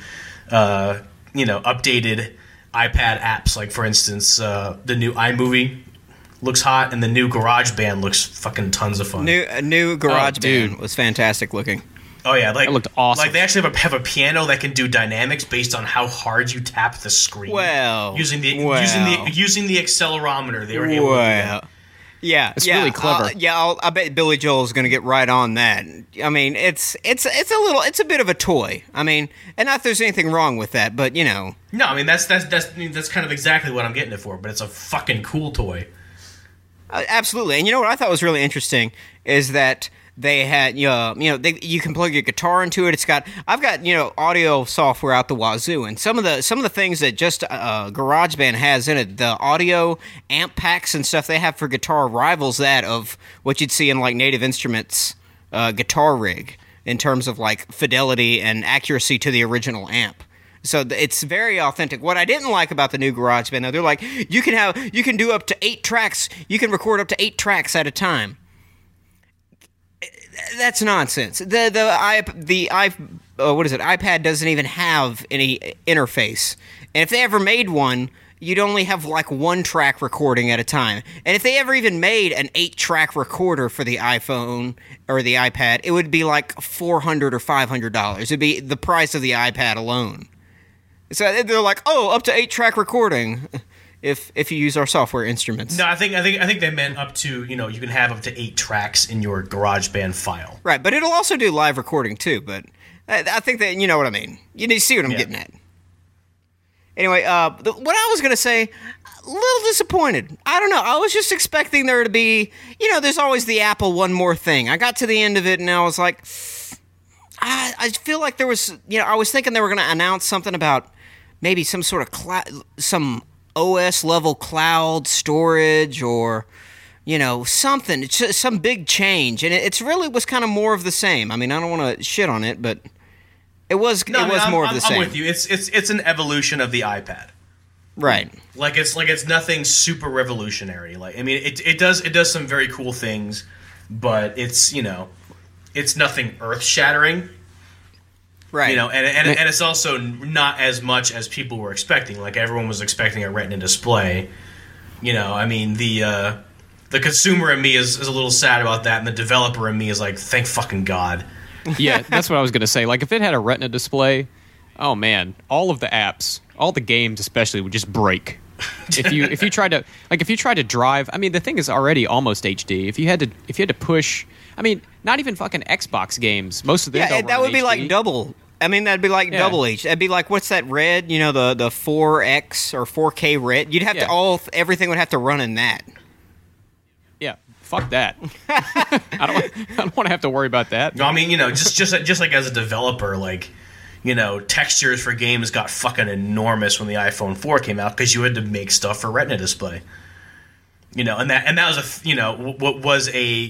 C: updated iPad apps. Like for instance, the new iMovie looks hot, and the new GarageBand looks fucking tons of fun.
A: New GarageBand was fantastic looking.
C: Oh yeah, like
B: it looked awesome.
C: Like they actually have a piano that can do dynamics based on how hard you tap the screen. Using the accelerometer, they were able to do that.
A: Yeah,
B: it's really clever.
A: I bet Billy Joel is going to get right on that. I mean, it's a bit of a toy. I mean, and not that there's anything wrong with that, but No,
C: I mean that's kind of exactly what I'm getting it for. But it's a fucking cool toy.
A: Absolutely, and you know what I thought was really interesting is that they had you can plug your guitar into it. I've got audio software out the wazoo, and some of the things that just GarageBand has in it, the audio amp packs and stuff they have for guitar rivals that of what you'd see in like Native Instruments guitar rig in terms of like fidelity and accuracy to the original amp. So it's very authentic. What I didn't like about the new GarageBand, though, they're like you can do up to 8 tracks. You can record up to 8 tracks at a time. That's nonsense. iPad doesn't even have any interface. And if they ever made one, you'd only have like 1 track recording at a time. And if they ever even made an 8-track recorder for the iPhone or the iPad, it would be like $400 or $500. It'd be the price of the iPad alone. So they're like, up to 8-track recording. If you use our software instruments.
C: No, I think they meant up to, you can have up to 8 tracks in your GarageBand file.
A: Right, but it'll also do live recording too, but I think that you know what I mean. You need to see what I'm getting at. Anyway, what I was going to say, a little disappointed. I don't know. I was just expecting there to be, there's always the Apple one more thing. I got to the end of it and I was like, I feel like there was, I was thinking they were going to announce something about maybe some sort of some OS level cloud storage or something. It's just some big change, and it's really was kind of more of the same. I mean, I don't want to shit on it, but It was
C: No, I mean,
A: more of the same.
C: I'm with you. It's an evolution of the iPad.
A: Right.
C: Like it's nothing super revolutionary. Like I mean, it does some very cool things, but it's it's nothing earth shattering.
A: Right.
C: And it's also not as much as people were expecting. Like everyone was expecting a Retina display. I mean the consumer in me is a little sad about that, and the developer in me is like, thank fucking God.
B: Yeah, that's what I was going to say. Like, if it had a Retina display, oh man, all of the apps, all the games especially, would just break. If you tried to drive, I mean, the thing is already almost HD. If you had to push, I mean, not even fucking Xbox games. Most of them don't
A: that
B: run
A: would be
B: HD.
A: like double. I mean, that'd be like double H. That'd be like, what's that red? The 4X or 4K red. You'd have to everything would have to run in that.
B: Yeah, fuck that. I don't want to have to worry about that.
C: No, I mean, just like as a developer, like, textures for games got fucking enormous when the iPhone 4 came out because you had to make stuff for Retina display. And that was what was a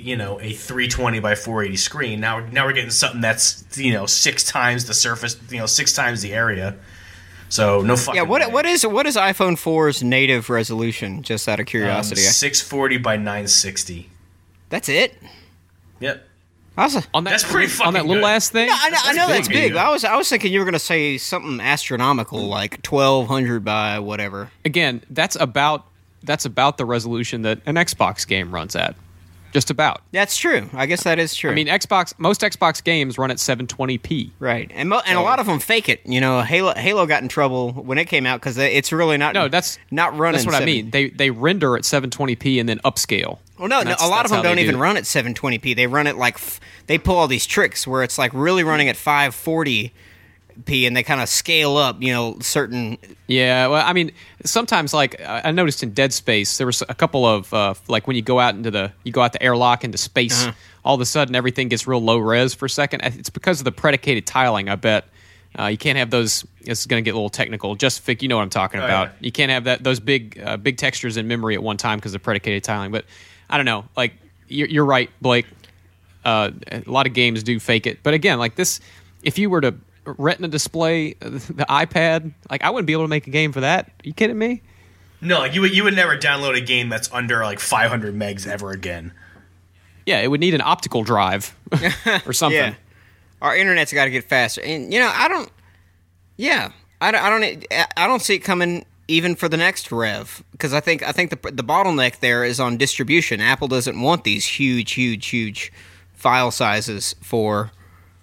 C: 320 by 480 screen. Now we're getting something that's 6 times the surface, 6 times the area. So no fucking.
A: Yeah, what
C: way.
A: is iPhone 4's native resolution? Just out of curiosity.
C: 640 by 960.
A: That's it.
C: Yep. That's pretty fucking
B: on that little
C: good.
B: ass thing.
A: Yeah, I know that's big.
C: Yeah.
A: But I was thinking you were gonna say something astronomical like 1200 by whatever.
B: Again, that's about the resolution that an Xbox game runs at. Just about.
A: That's true. I guess that is true.
B: I mean, most Xbox games run at 720p.
A: Right, and a lot of them fake it. Halo got in trouble when it came out because it's really not.
B: No, that's
A: not running.
B: That's what I mean. They render at 720p and then upscale.
A: Well, no, a lot of them don't even run at 720p. They run it like they pull all these tricks where it's like really running at 540p, and they kind of scale up. Certain.
B: Yeah, well, I mean, sometimes like I noticed in Dead Space, there was a couple of like when you go out the airlock into space, all of a sudden everything gets real low res for a second. It's because of the predicated tiling. I bet you can't have those. This is going to get a little technical. Justific, you know what I'm talking about.
C: Yeah.
B: You can't have those big textures in memory at one time because of predicated tiling. But I don't know. Like you're right, Blake. A lot of games do fake it, but again, like this, if you were to Retina display the iPad, like I wouldn't be able to make a game for that. Are you kidding me?
C: No, like you would never download a game that's under like 500 megs ever again.
B: Yeah, it would need an optical drive or something.
A: Yeah. Our internet's got to get faster, and I don't. Yeah, I don't see it coming even for the next rev because I think the bottleneck there is on distribution. Apple doesn't want these huge file sizes for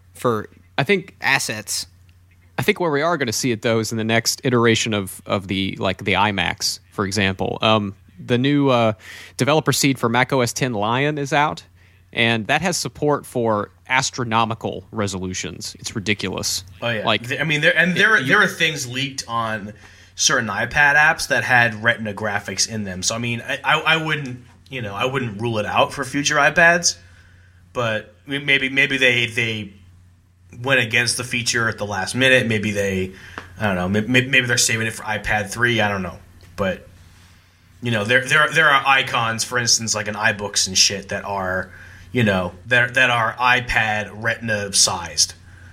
B: I think
A: assets.
B: I think where we are going to see it though is in the next iteration of the iMacs, for example. The new developer seed for Mac OS X Lion is out, and that has support for astronomical resolutions. It's ridiculous.
C: Oh yeah,
B: like
C: there are things leaked on certain iPad apps that had Retina graphics in them. So I mean, I wouldn't rule it out for future iPads, but maybe they went against the feature at the last minute. Maybe I don't know. Maybe they're saving it for iPad 3. I don't know. But there are icons, for instance, like in iBooks and shit that are that are iPad Retina sized.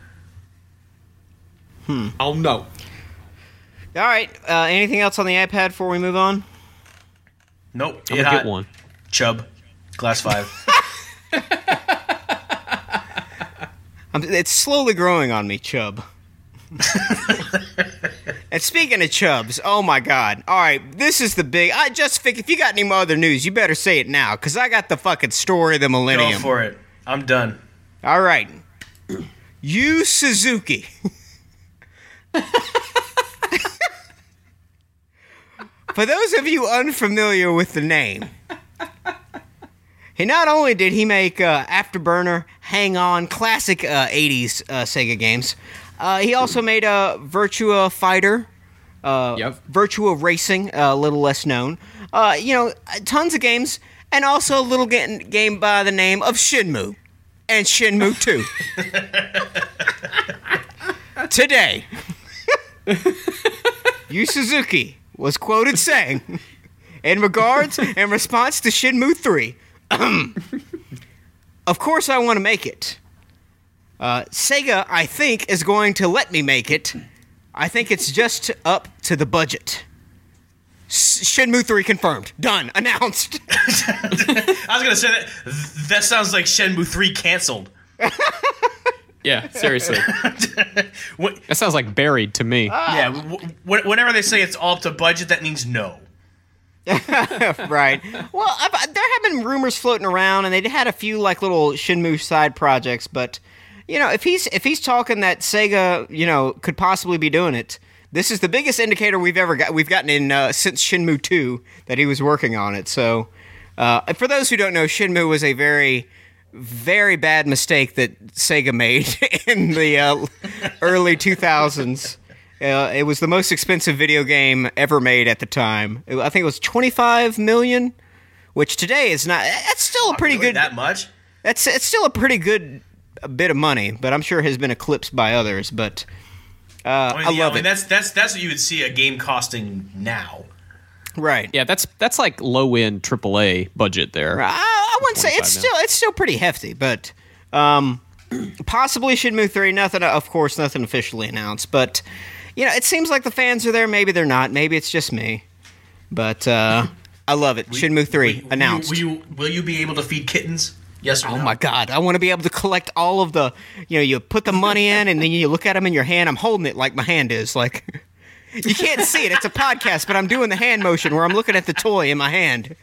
B: oh no.
A: All right. Anything else on the iPad before we move on?
C: Nope.
B: I'm gonna get one.
C: Chub, Class 5.
A: It's slowly growing on me, Chub. And speaking of Chubs, oh my God. All right, this is the big... if you got any more other news, you better say it now, because I got the fucking story of the millennium.
C: Go for it. I'm done.
A: All right. Yu Suzuki. For those of you unfamiliar with the name... Not only did he make Afterburner, Hang On, classic 80s Sega games, he also made Virtua Fighter, Virtua Racing, a little less known. Tons of games, and also a little game by the name of Shenmue, and Shenmue 2. Today, Yu Suzuki was quoted saying, in response to Shenmue 3, of course I want to make it. Sega, I think, is going to let me make it. I think it's just up to the budget. Shenmue 3 confirmed. Done. Announced.
C: I was gonna say that sounds like Shenmue 3 canceled.
B: Yeah, seriously. That sounds like buried to me.
C: Yeah, whenever they say it's all up to budget, that means no.
A: Right. Well, there have been rumors floating around, and they had a few like little Shenmue side projects. But if he's talking that Sega, could possibly be doing it, this is the biggest indicator we've gotten in since Shenmue 2 that he was working on it. So, for those who don't know, Shenmue was a very, very bad mistake that Sega made in the early 2000s. It was the most expensive video game ever made at the time. I think it was $25 million, which today is not. That's still a pretty good.
C: That much?
A: It's still a pretty good bit of money, but I'm sure it has been eclipsed by others. But I love it.
C: That's what you would see a game costing now.
A: Right.
B: Yeah, that's like low end AAA budget there.
A: I wouldn't say it's still pretty hefty, but possibly Shenmue 3. Nothing officially announced, but it seems like the fans are there. Maybe they're not. Maybe it's just me. But I love it. Shenmue 3 announced.
C: Will you be able to feed kittens? Yes or no?
A: Oh my God! I want to be able to collect all of the. You put the money in, and then you look at them in your hand. I'm holding it like my hand is like. You can't see it. It's a podcast, but I'm doing the hand motion where I'm looking at the toy in my hand.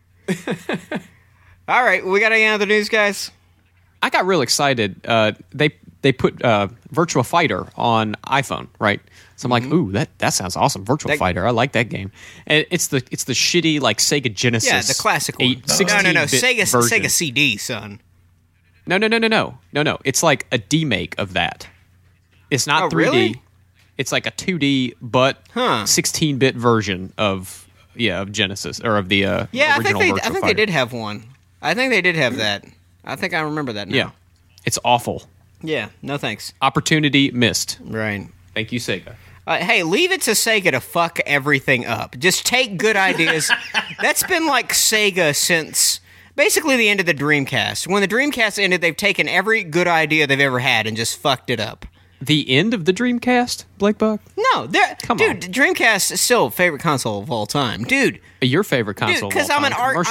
A: All right, we got any other news, guys?
B: I got real excited. They put Virtua Fighter on iPhone, right? So I'm like, ooh, that sounds awesome. Virtua Fighter, I like that game. And it's the shitty like Sega Genesis.
A: Yeah, the classic one. No, Sega CD, son.
B: No. It's like a demake of that. It's not 3D.
A: Really?
B: It's like a 2D but 16-bit version of Genesis or of the original Virtua Fighter.
A: I think they did have one. I think they did have that. I think I remember that now.
B: Yeah. It's awful.
A: Yeah, no thanks.
B: Opportunity missed.
A: Right.
B: Thank you, Sega.
A: Hey, leave it to Sega to fuck everything up. Just take good ideas. That's been like Sega since basically the end of the Dreamcast. When the Dreamcast ended, they've taken every good idea they've ever had and just fucked it up.
B: The end of the Dreamcast, Blake Buck?
A: No, Dreamcast is still a favorite console of all time, dude.
B: Your favorite console?
A: Because I'm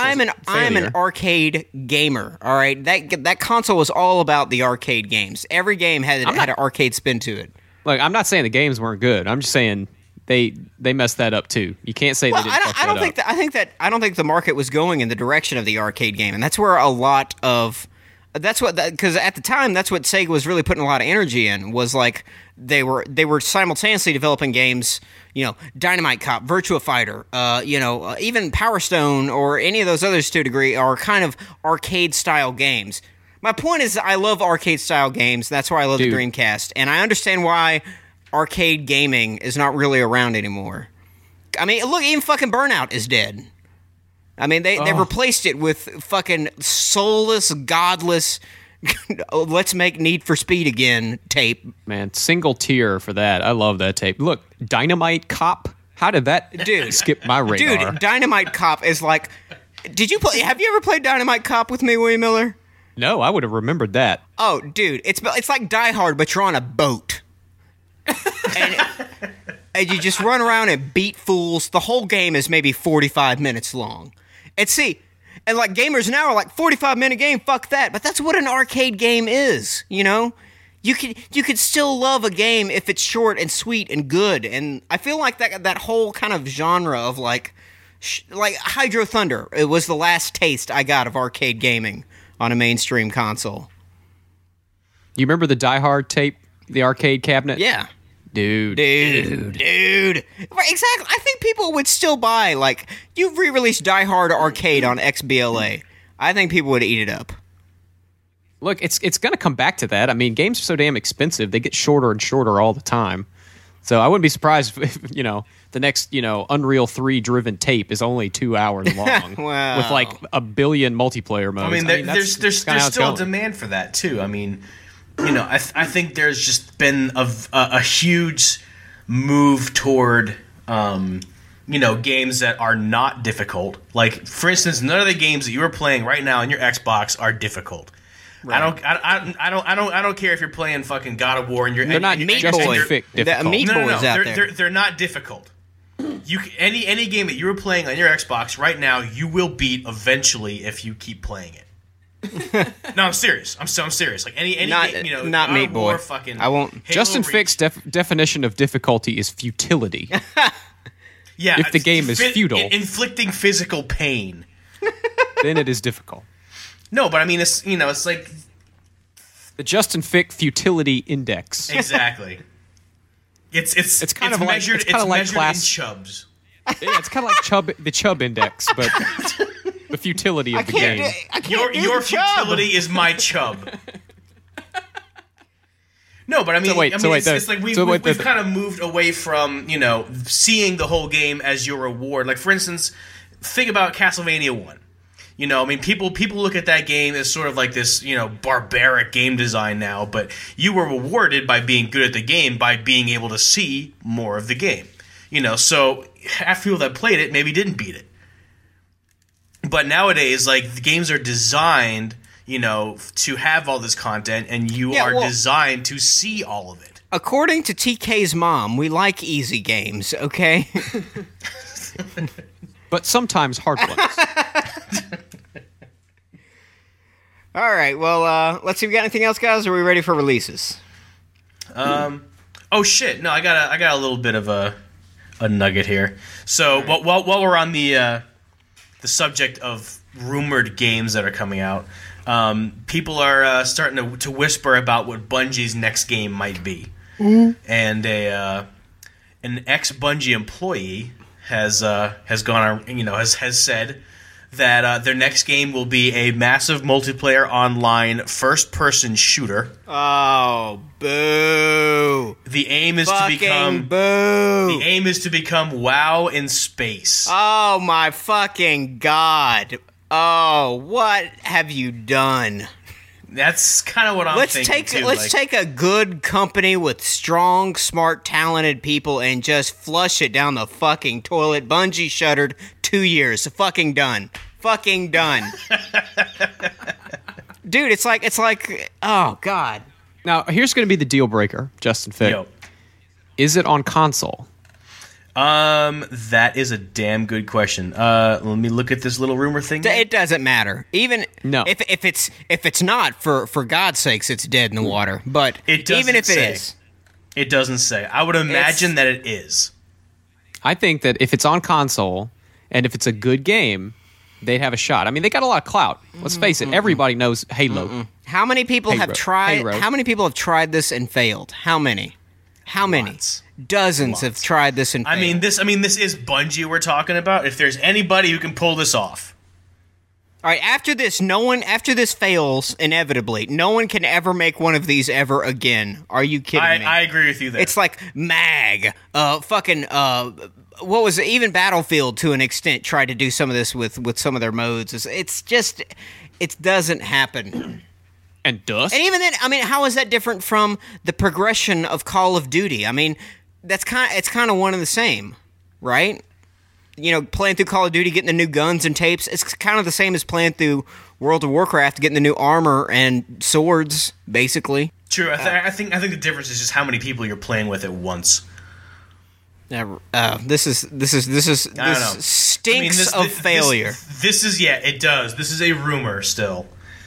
A: an arcade gamer. All right, that console was all about the arcade games. Every game had an arcade spin to it.
B: Look, I'm not saying the games weren't good. I'm just saying they messed that up too. You can't say they didn't fuck that up.
A: I don't think the market was going in the direction of the arcade game, and that's where a lot of. Because at the time, that's what Sega was really putting a lot of energy in, was like they were simultaneously developing games, Dynamite Cop, Virtua Fighter, even Power Stone or any of those others to a degree are kind of arcade-style games. My point is I love arcade-style games. That's why I love the Dreamcast. And I understand why arcade gaming is not really around anymore. I mean, look, even fucking Burnout is dead. I mean, they replaced it with fucking soulless, godless, let's make Need for Speed again tape.
B: Man, single tier for that. I love that tape. Look, Dynamite Cop. How did that skip my radar?
A: Dude, Dynamite Cop is like... Have you ever played Dynamite Cop with me, William Miller?
B: No, I would have remembered that.
A: Oh, dude, it's like Die Hard, but you're on a boat. And you just run around and beat fools. The whole game is maybe 45 minutes long. And like gamers now are like 45-minute game, fuck that. But that's what an arcade game is, You could still love a game if it's short and sweet and good. And I feel like that whole kind of genre of like Hydro Thunder, it was the last taste I got of arcade gaming on a mainstream console.
B: You remember the Die Hard tape, the arcade cabinet?
A: Yeah.
B: Dude.
A: Right, exactly. I think people would still buy, like, you've re-released Die Hard Arcade on XBLA. I think people would eat it up.
B: Look, it's going to come back to that. I mean, games are so damn expensive. They get shorter and shorter all the time. So I wouldn't be surprised if, the next, Unreal 3 driven tape is only 2 hours long.
A: Wow.
B: With like a billion multiplayer modes.
C: I mean, there's still a demand for that, too. I mean... I think there's just been a huge move toward, games that are not difficult. Like, for instance, none of the games that you are playing right now on your Xbox are difficult. I don't care if you're playing fucking God of War and you're
B: They're not
A: Meat
B: just
A: Boy.
B: Fick
A: The
B: difficult.
A: Meat
C: No.
A: Boys out there.
C: They're not difficult. Any game that you were playing on your Xbox right now, you will beat eventually if you keep playing it. No, I'm serious. I'm serious. Like any
A: Not-
C: game,
A: not
C: God
A: Meat
C: of War,
A: Boy.
C: fucking
A: I won't-
C: Halo
B: Justin
C: Reach.
B: Fick's definition of difficulty is futility.
C: Yeah,
B: if the game is futile.
C: inflicting physical pain.
B: Then it is difficult.
C: No, but I mean, it's it's like
B: The Justin Fick Futility Index.
C: exactly. It's
B: kind of like-
C: measured.
B: it's kind of like
C: measured
B: class-
C: in chubs.
B: Yeah, it's kind of like the Chubb Index, but the futility of the game.
A: I can't do
C: Your
A: the chub.
C: futility is my chub. No, but I mean, it's like we've kind of moved away from seeing the whole game as your reward. Like for instance, think about Castlevania 1. I mean, people look at that game as sort of like this, barbaric game design now, but you were rewarded by being good at the game by being able to see more of the game. So half people that played it maybe didn't beat it. But nowadays, like, the games are designed, to have all this content, and you are designed to see all of it.
A: According to TK's mom, we like easy games, okay?
B: But sometimes hard ones.
A: All right, well, let's see if we got anything else, guys, or are we ready for releases?
C: Oh shit! No, I got a little bit of a nugget here. So while we're on the subject of rumored games that are coming out, people are starting to whisper about what Bungie's next game might be, and an ex-Bungie employee has gone has said that their next game will be a massive multiplayer online first-person shooter.
A: Oh, boo!
C: The aim is
A: Fucking
C: to become
A: boo!
C: The aim is to become WoW in space.
A: Oh my fucking god! Oh, what have you done?
C: That's kind of what I'm thinking too.
A: Let's take a good company with strong, smart, talented people and just flush it down the fucking toilet. Bungie shuttered 2 years. Fucking done. Fucking done. Dude, it's like, oh god.
B: Now, here's going to be the deal breaker, Justin Fick.
C: Yo.
B: Is it on console?
C: That is a damn good question. Let me look at this little rumor thing.
A: It doesn't matter. Even
B: No.
A: if it's not, for God's sakes, it's dead in the water. But
C: It doesn't
A: even if it
C: say.
A: is,
C: It doesn't say. I would imagine that it is.
B: I think that if it's on console and if it's a good game, they'd have a shot. I mean, they got a lot of clout. Let's face it. Everybody knows Halo.
A: how many people have
B: Halo.
A: tried?
B: Halo.
A: How many people have tried this and failed? How many? How many?
C: Lots.
A: Dozens have tried this and failed.
C: I mean, this is Bungie we're talking about. If there's anybody who can pull this off.
A: All right, after this fails inevitably, no one can ever make one of these ever again. Are you kidding me?
C: I agree with you there.
A: It's like MAG, what was it? Even Battlefield to an extent tried to do some of this with some of their modes. It's just, it doesn't happen.
B: And Dust?
A: And even then, I mean, how is that different from the progression of Call of Duty? I mean, it's kind of one and the same, right? Playing through Call of Duty, getting the new guns and tapes, it's kind of the same as playing through World of Warcraft, getting the new armor and swords, basically.
C: True. I think the difference is just how many people you're playing with at once.
A: This stinks of failure.
C: This is it does. This is a rumor still.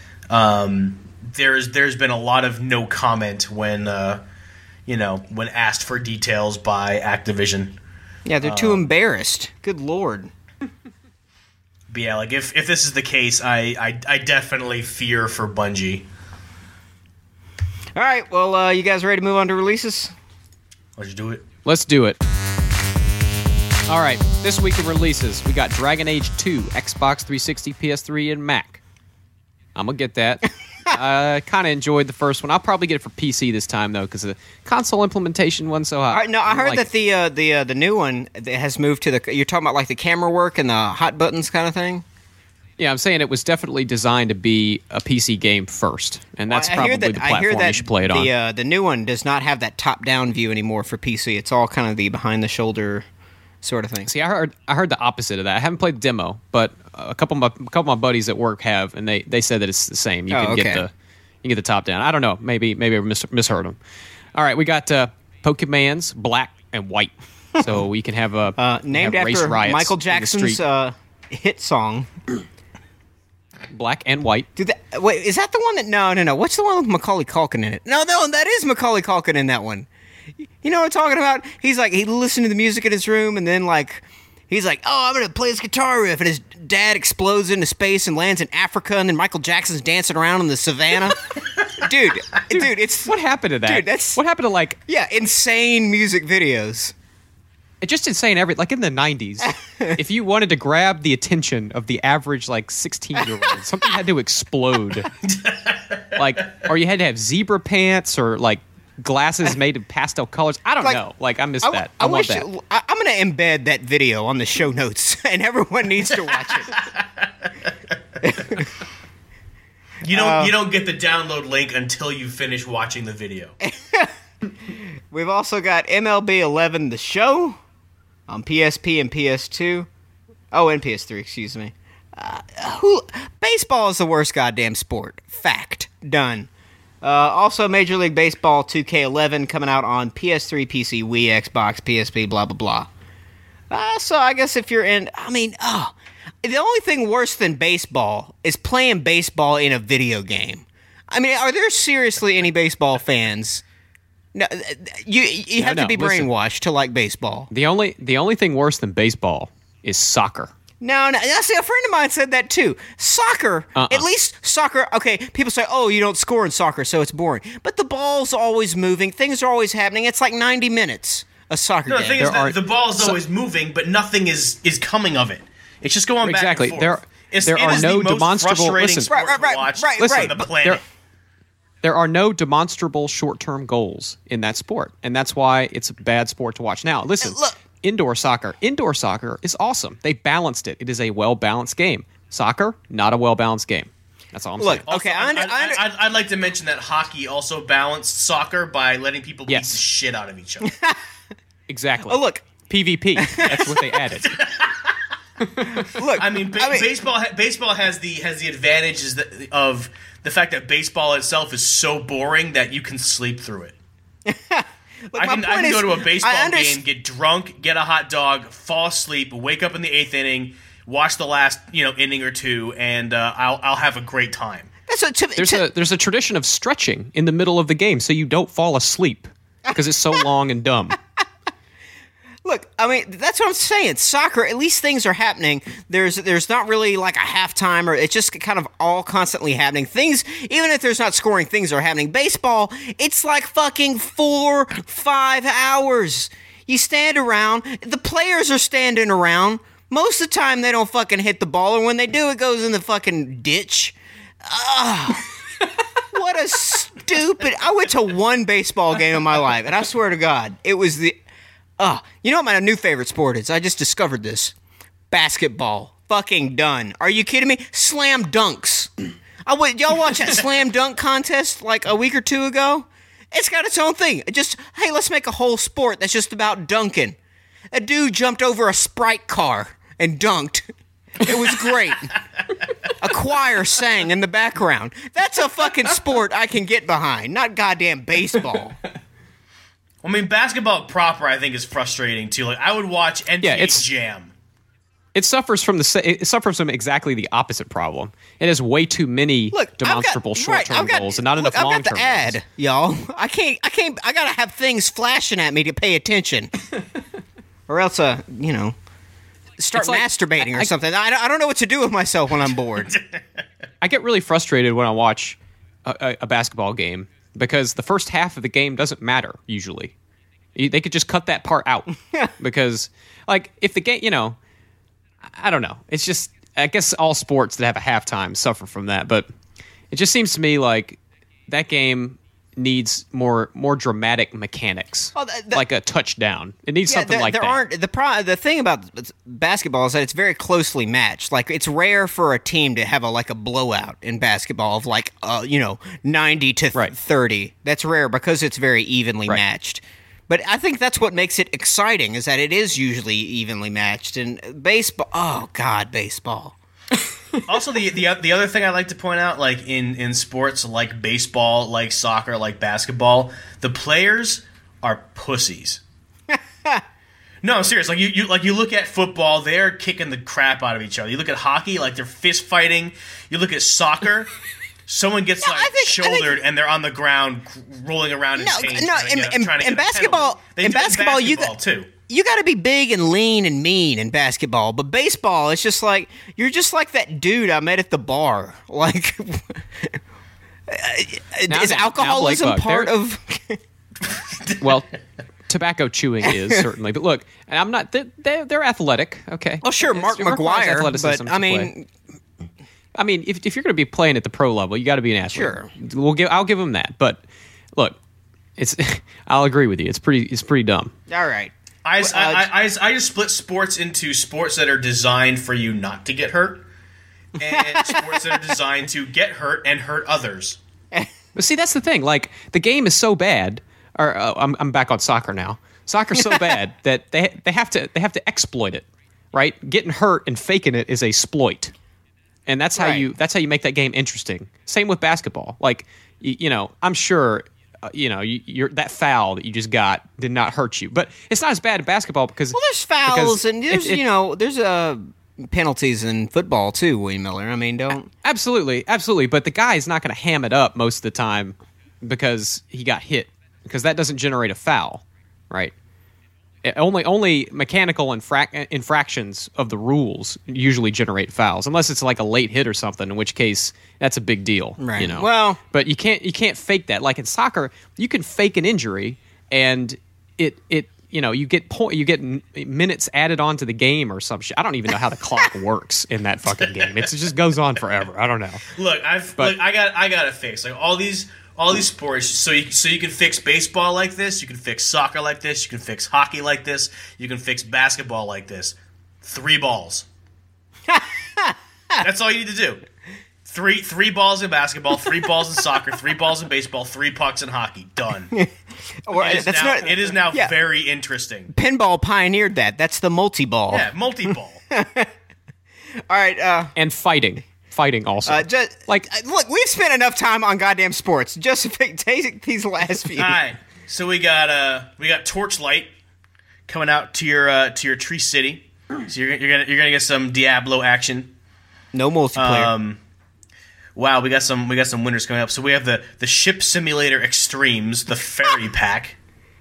C: There's been a lot of no comment when when asked for details by Activision.
A: Yeah, they're too embarrassed. Good lord.
C: But yeah, like if this is the case, I definitely fear for Bungie.
A: All right, well, you guys ready to move on to releases?
C: Let's do it.
B: Let's do it. All right, this week of releases, we got Dragon Age 2, Xbox 360, PS3, and Mac. I'm going to get that. I kind of enjoyed the first one. I'll probably get it for PC this time, though, because the console implementation wasn't so hot.
A: All right, no, I heard that the new one has moved to the... You're talking about like the camera work and the hot buttons kind of thing?
B: Yeah, I'm saying it was definitely designed to be a PC game first, and that's probably the platform you should play it on.
A: The new one does not have that top-down view anymore for PC. It's all kind of the behind-the-shoulder sort of thing.
B: See, I heard the opposite of that. I haven't played the demo, but a couple of my buddies at work have, and they said that it's the same. You can get You get the top down. I don't know. Maybe I misheard him. All right, we got Pokemans Black and White. So we can have
A: named
B: have race
A: after
B: riots
A: Michael
B: in the
A: Jackson's
B: street.
A: hit song.
B: Black and White.
A: Wait, is that the one that? No. What's the one with Macaulay Culkin in it? No, that is Macaulay Culkin in that one. You know what I'm talking about? He's like, he listened to the music in his room, and then like, he's like, oh, I'm gonna play his guitar riff, and his dad explodes into space and lands in Africa, and then Michael Jackson's dancing around in the savannah. dude, it's
B: What happened to that?
A: Dude, that's
B: what happened to like
A: insane music videos.
B: just insane like in the 90s. If you wanted to grab the attention of the average like 16-year-old, something had to explode. Like, or you had to have zebra pants or like glasses made of pastel colors. I don't know. Like, I missed that. I want that.
A: I'm going to embed that video on the show notes, and everyone needs to watch it.
C: You don't get the download link until you finish watching the video.
A: We've also got MLB 11 The Show on PSP and PS2. Oh, and PS3, excuse me. Baseball is the worst goddamn sport. Fact. Done. Also, Major League Baseball 2K11 coming out on PS3, PC, Wii, Xbox, PSP, blah, blah, blah. So I guess if you're in... the only thing worse than baseball is playing baseball in a video game. I mean, are there seriously any baseball fans? No, you have to be brainwashed to like baseball.
B: The only thing worse than baseball is soccer.
A: No. See, a friend of mine said that too. Soccer, at least soccer. Okay, people say, "Oh, you don't score in soccer, so it's boring." But the ball's always moving. Things are always happening. It's like 90 minutes a soccer game.
C: The thing is that the ball's always moving, but nothing is coming of it. It's just going back and forth.
B: There are no demonstrable. Listen,
A: right.
C: On the planet.
B: There are no demonstrable short-term goals in that sport, and that's why it's a bad sport to watch. Now, listen, indoor soccer is awesome. They balanced it. It is a well-balanced game. Soccer, not a well-balanced game. That's all I'm saying.
A: Okay,
C: also, I'd like to mention that hockey also balanced soccer by letting people beat the shit out of each other.
B: Exactly.
A: Oh, look.
B: PvP. That's what they added.
C: I mean, baseball has the advantages of the fact that baseball itself is so boring that you can sleep through it. I can go to a baseball game, get drunk, get a hot dog, fall asleep, wake up in the 8th inning, watch the last inning or two, and I'll have a great time.
B: There's a tradition of stretching in the middle of the game so you don't fall asleep because it's so long and dumb.
A: Look, I mean, that's what I'm saying. Soccer, at least things are happening. There's not really like a halftime, or it's just kind of all constantly happening. Things, even if there's not scoring, things are happening. Baseball, it's like fucking 4-5 hours. You stand around, the players are standing around. Most of the time, they don't fucking hit the ball, or when they do, it goes in the fucking ditch. What a stupid... I went to one baseball game in my life, and I swear to God, it was the... you know what my new favorite sport is? I just discovered this. Basketball. Fucking done. Are you kidding me? Slam dunks. Y'all watch that slam dunk contest like a week or two ago? It's got its own thing. Hey, let's make a whole sport that's just about dunking. A dude jumped over a Sprite car and dunked. It was great. A choir sang in the background. That's a fucking sport I can get behind, not goddamn baseball.
C: I mean, basketball proper, I think, is frustrating too. Like, I would watch NBA Jam.
B: It suffers from exactly the opposite problem. It has way too many demonstrable short-term goals and not enough long-term goals.
A: I've got the ad, y'all. I can't. I gotta have things flashing at me to pay attention, or else, start masturbating or something. I don't know what to do with myself when I'm bored.
B: I get really frustrated when I watch a basketball game. Because the first half of the game doesn't matter, usually. They could just cut that part out. Because, like, if the game, I don't know. It's just, I guess all sports that have a halftime suffer from that. But it just seems to me like that game needs more dramatic mechanics. Like a touchdown. It needs something like that.
A: The thing about basketball is that it's very closely matched. Like, it's rare for a team to have a blowout in basketball of 90 to 30. That's rare because it's very evenly matched. But I think that's what makes it exciting, is that it is usually evenly matched. And baseball, oh God, baseball.
C: Also, the other thing I like to point out, like in sports like baseball, like soccer, like basketball, the players are pussies. No, I'm serious. Like you look at football, they're kicking the crap out of each other. You look at hockey, like they're fist fighting. You look at soccer, someone gets shouldered and they're on the ground rolling around in pain.
A: In basketball,
C: too.
A: You got to be big and lean and mean in basketball, but baseball, it's just like you're just like that dude I met at the bar. Like, is alcoholism part of?
B: Well, tobacco chewing is certainly, but look, and I'm not. They're athletic, okay.
A: Well, sure, Mark McGwire, but I mean,
B: if you're going to be playing at the pro level, you got to be an athlete. Sure, I'll give them that. But look, I'll agree with you. It's pretty dumb.
A: All right.
C: I just split sports into sports that are designed for you not to get hurt, and sports that are designed to get hurt and hurt others.
B: But see, that's the thing. Like, the game is so bad. Or I'm back on soccer now. Soccer's so bad that they have to exploit it, right? Getting hurt and faking it is a exploit, and that's how you make that game interesting. Same with basketball. Like, I'm sure. You're that foul that you just got did not hurt you, but it's not as bad in basketball because
A: there's fouls and there's there's penalties in football too. William Miller, I mean, don't
B: absolutely, but the guy's not going to ham it up most of the time because he got hit, because that doesn't generate a foul, right? Only mechanical infractions of the rules usually generate fouls, unless it's like a late hit or something, in which case that's a big deal.
A: Right.
B: Well, but you can't fake that. Like in soccer, you can fake an injury, and you get minutes added onto the game or some shit. I don't even know how the clock works in that fucking game. It just goes on forever. I don't know.
C: Look, I got to fix like all these sports, so you can fix baseball like this, you can fix soccer like this, you can fix hockey like this, you can fix basketball like this. 3 balls. That's all you need to do. Three balls in basketball, 3 balls in soccer, 3 balls in baseball, 3 pucks in hockey. Done. It is now very interesting.
A: Pinball pioneered that. That's the multi-ball.
C: Yeah, multi-ball.
A: All right.
B: And fighting also.
A: Look, we've spent enough time on goddamn sports. Just take these last few.
C: All right, so we got Torchlight coming out to your Tree City. So you're gonna get some Diablo action.
A: No multiplayer.
C: Wow, we got some winners coming up. So we have the Ship Simulator Extremes, the Ferry Pack.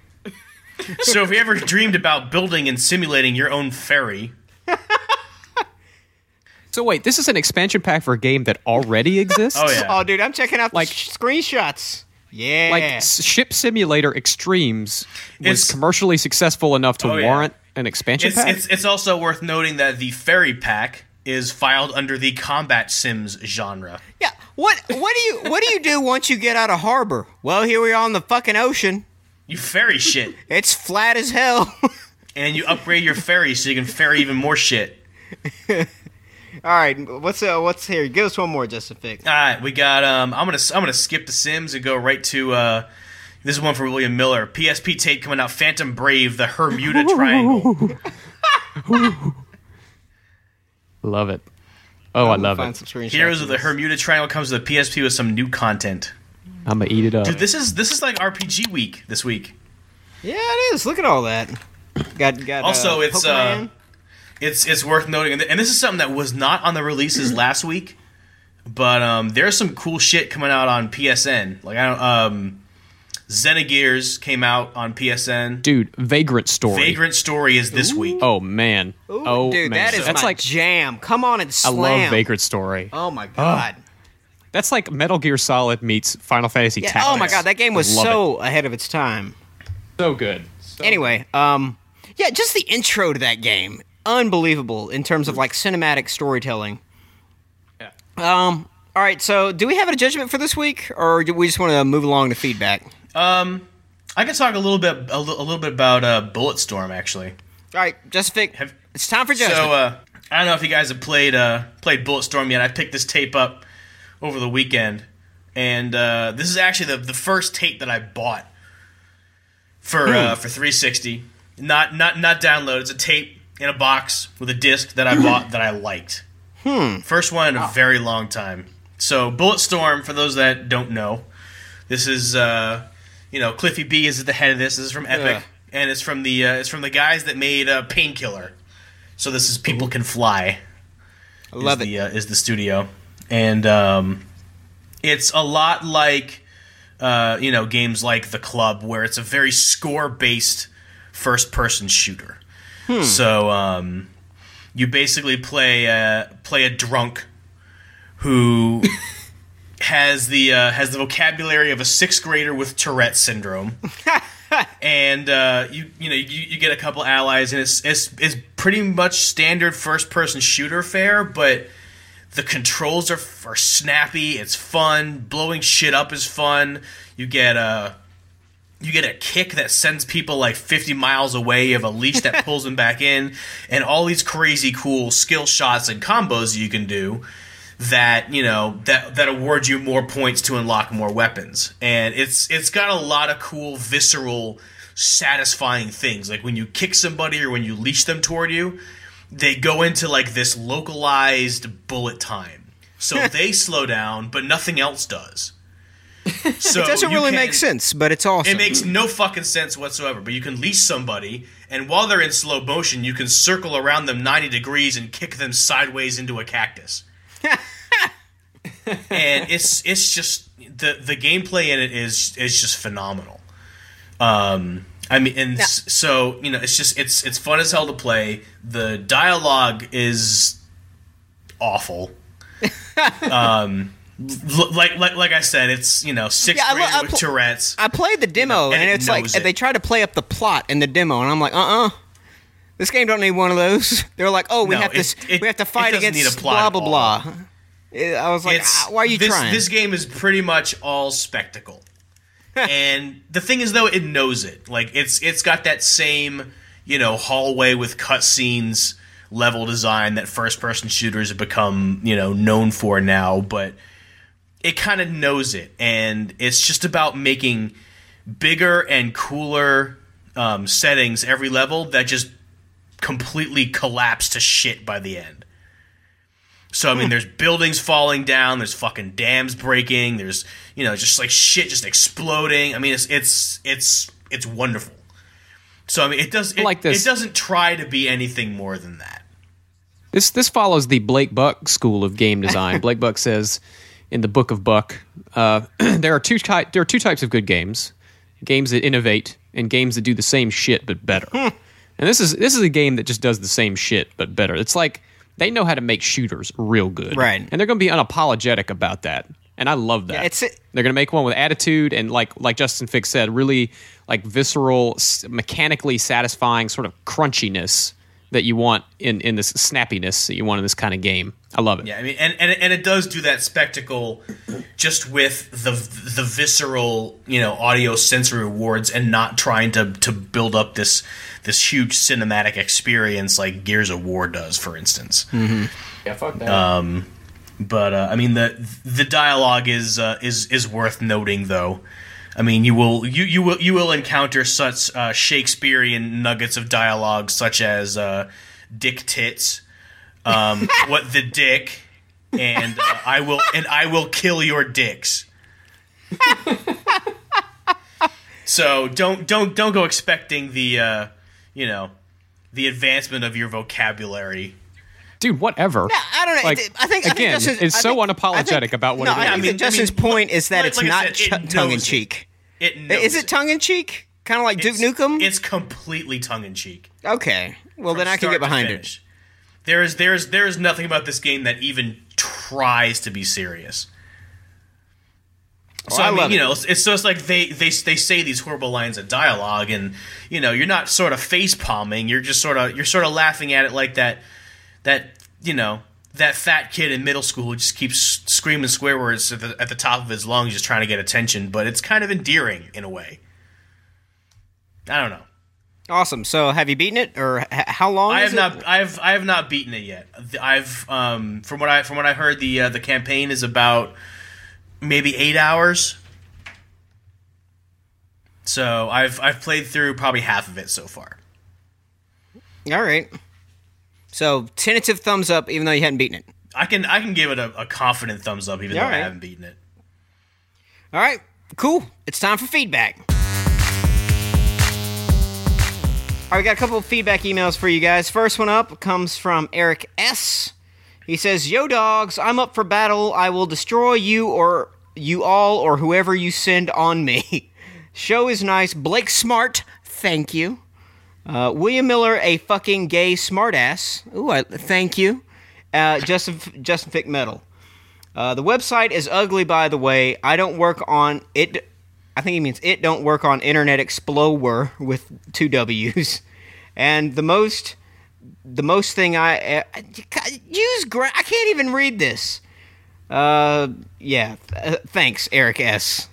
C: So if you ever dreamed about building and simulating your own ferry.
B: So wait, this is an expansion pack for a game that already exists?
C: Oh yeah.
A: Oh dude, I'm checking out the screenshots. Yeah.
B: Like Ship Simulator Extremes was commercially successful enough to warrant an expansion pack?
C: It's also worth noting that the Ferry Pack is filed under the combat sims genre.
A: Yeah. What do you do once you get out of harbor? Well, here we are on the fucking ocean.
C: You ferry shit.
A: It's flat as hell.
C: And you upgrade your ferry so you can ferry even more shit.
A: All right, what's here? Give us one more, Justin Fick.
C: All right, we got. I'm gonna skip the Sims and go right to. This is one for William Miller. PSP tape coming out. Phantom Brave, the Bermuda Triangle.
B: Love it. Oh, I love it.
C: Heroes of the Bermuda Triangle comes to the PSP with some new content.
B: I'm gonna eat it up.
C: Dude, this is like RPG week this week.
A: Yeah, it is. Look at all that. Got.
C: Also,
A: Pokemon.
C: It's worth noting, and this is something that was not on the releases last week, but there's some cool shit coming out on PSN. Like Xenogears came out on PSN.
B: Dude, Vagrant Story.
C: Vagrant Story is this week.
B: Oh man.
A: Ooh, dude,
B: man.
A: that is my jam. Come on and slam.
B: I love Vagrant Story.
A: Oh my god.
B: That's like Metal Gear Solid meets Final Fantasy Tactics.
A: Oh my god, that game was so ahead of its time.
B: So good.
A: Anyway, just the intro to that game. Unbelievable in terms of like cinematic storytelling.
C: Yeah.
A: All right, so do we have a judgment for this week, or do we just want to move along to feedback?
C: I can talk a little bit about Bulletstorm actually.
A: All right, Justin, it's time for judgment.
C: So I don't know if you guys have played Bulletstorm yet. I picked this tape up over the weekend, and this is actually the first tape that I bought for 360. Not download. It's a tape in a box with a disc that I bought that I liked. First one in a very long time. So Bulletstorm, for those that don't know, this is Cliffy B is at the head of this. This is from Epic, and it's from the guys that made Painkiller. So this is People Can Fly.
A: I love it.
C: Is the studio, and it's a lot like games like The Club, where it's a very score-based first-person shooter. So you basically play a drunk who has the vocabulary of a sixth grader with Tourette syndrome, and you get a couple allies, and it's pretty much standard first person shooter fare, but the controls are snappy. It's fun. Blowing shit up is fun. You get a kick that sends people like 50 miles away. You have a leash that pulls them back in, and all these crazy cool skill shots and combos you can do that that award you more points to unlock more weapons. And it's got a lot of cool, visceral, satisfying things. Like when you kick somebody or when you leash them toward you, they go into like this localized bullet time. So they slow down, but nothing else does. So
A: it doesn't really make sense, but it's awesome.
C: It makes no fucking sense whatsoever. But you can leash somebody, and while they're in slow motion, you can circle around them 90 degrees and kick them sideways into a cactus. And it's just the gameplay in it is just phenomenal. So it's fun as hell to play. The dialogue is awful. Like I said, it's sixth grader with Tourette's.
A: I played the demo, and it's like they try to play up the plot in the demo, and I'm like, this game don't need one of those. They're like, we have to fight against blah blah blah. I was like, why are you trying?
C: This game is pretty much all spectacle. And the thing is, though, it knows it. Like it's got that same hallway with cutscenes level design that first person shooters have become known for now, but it kind of knows it, and it's just about making bigger and cooler settings every level that just completely collapse to shit by the end. So I mean, there's buildings falling down, there's fucking dams breaking, there's just like shit just exploding. I mean, it's wonderful. So I mean, it doesn't try to be anything more than that.
B: This follows the Blake Buck school of game design. Blake Buck says in the Book of Buck, there are two types of good games: games that innovate and games that do the same shit but better. And this is a game that just does the same shit but better. It's like they know how to make shooters real good,
A: right?
B: And they're going to be unapologetic about that. And I love that. They're going to make one with attitude and like Justin Fix said, really like visceral, mechanically satisfying sort of crunchiness that you want in this snappiness that you want in this kind of game. I love it.
C: Yeah, I mean, and it does do that spectacle just with the visceral, audio sensory rewards, and not trying to build up this huge cinematic experience like Gears of War does, for instance.
B: Mm-hmm. Yeah, fuck that.
C: But I mean, the dialogue is worth noting, though. I mean, you will encounter such Shakespearean nuggets of dialogue, such as "dick tits," "what the dick," and I will kill your dicks. So don't go expecting the advancement of your vocabulary.
B: Dude, whatever.
A: No, I don't know.
B: Like,
A: I think
B: Justin's, it's so unapologetic about what it is.
A: I think Justin's point is that it's not tongue in cheek.
C: Is
A: it tongue in cheek? Kind of like Duke Nukem?
C: It's completely tongue in cheek.
A: Okay. Well, then I can get behind it.
C: There is nothing about this game that even tries to be serious. So I mean, it's just like they say these horrible lines of dialogue, and you're not sort of face palming. You're sort of laughing at it like that fat kid in middle school who just keeps screaming swear words at the top of his lungs, just trying to get attention. But it's kind of endearing in a way. I don't know.
A: Awesome. So, have you beaten it, or how long? I
C: have not beaten it yet. I've from what I heard, the campaign is about maybe 8 hours. So I've played through probably half of it so far.
A: All right. So, tentative thumbs up, even though you hadn't beaten it.
C: I can give it a confident thumbs up, even though
A: right.
C: I haven't beaten it.
A: All right, cool. It's time for feedback. All right, we got a couple of feedback emails for you guys. First one up comes from Eric S. He says, "Yo, dogs, I'm up for battle. I will destroy you or you all or whoever you send on me. Show is nice. Blake Smart, thank you. William Miller, a fucking gay smartass. Ooh, thank you. Justin Fick Metal. The website is ugly, by the way. I don't work on it. I think he means it don't work on Internet Explorer with 2 W's. And the most thing I use. I can't even read this. Thanks, Eric S.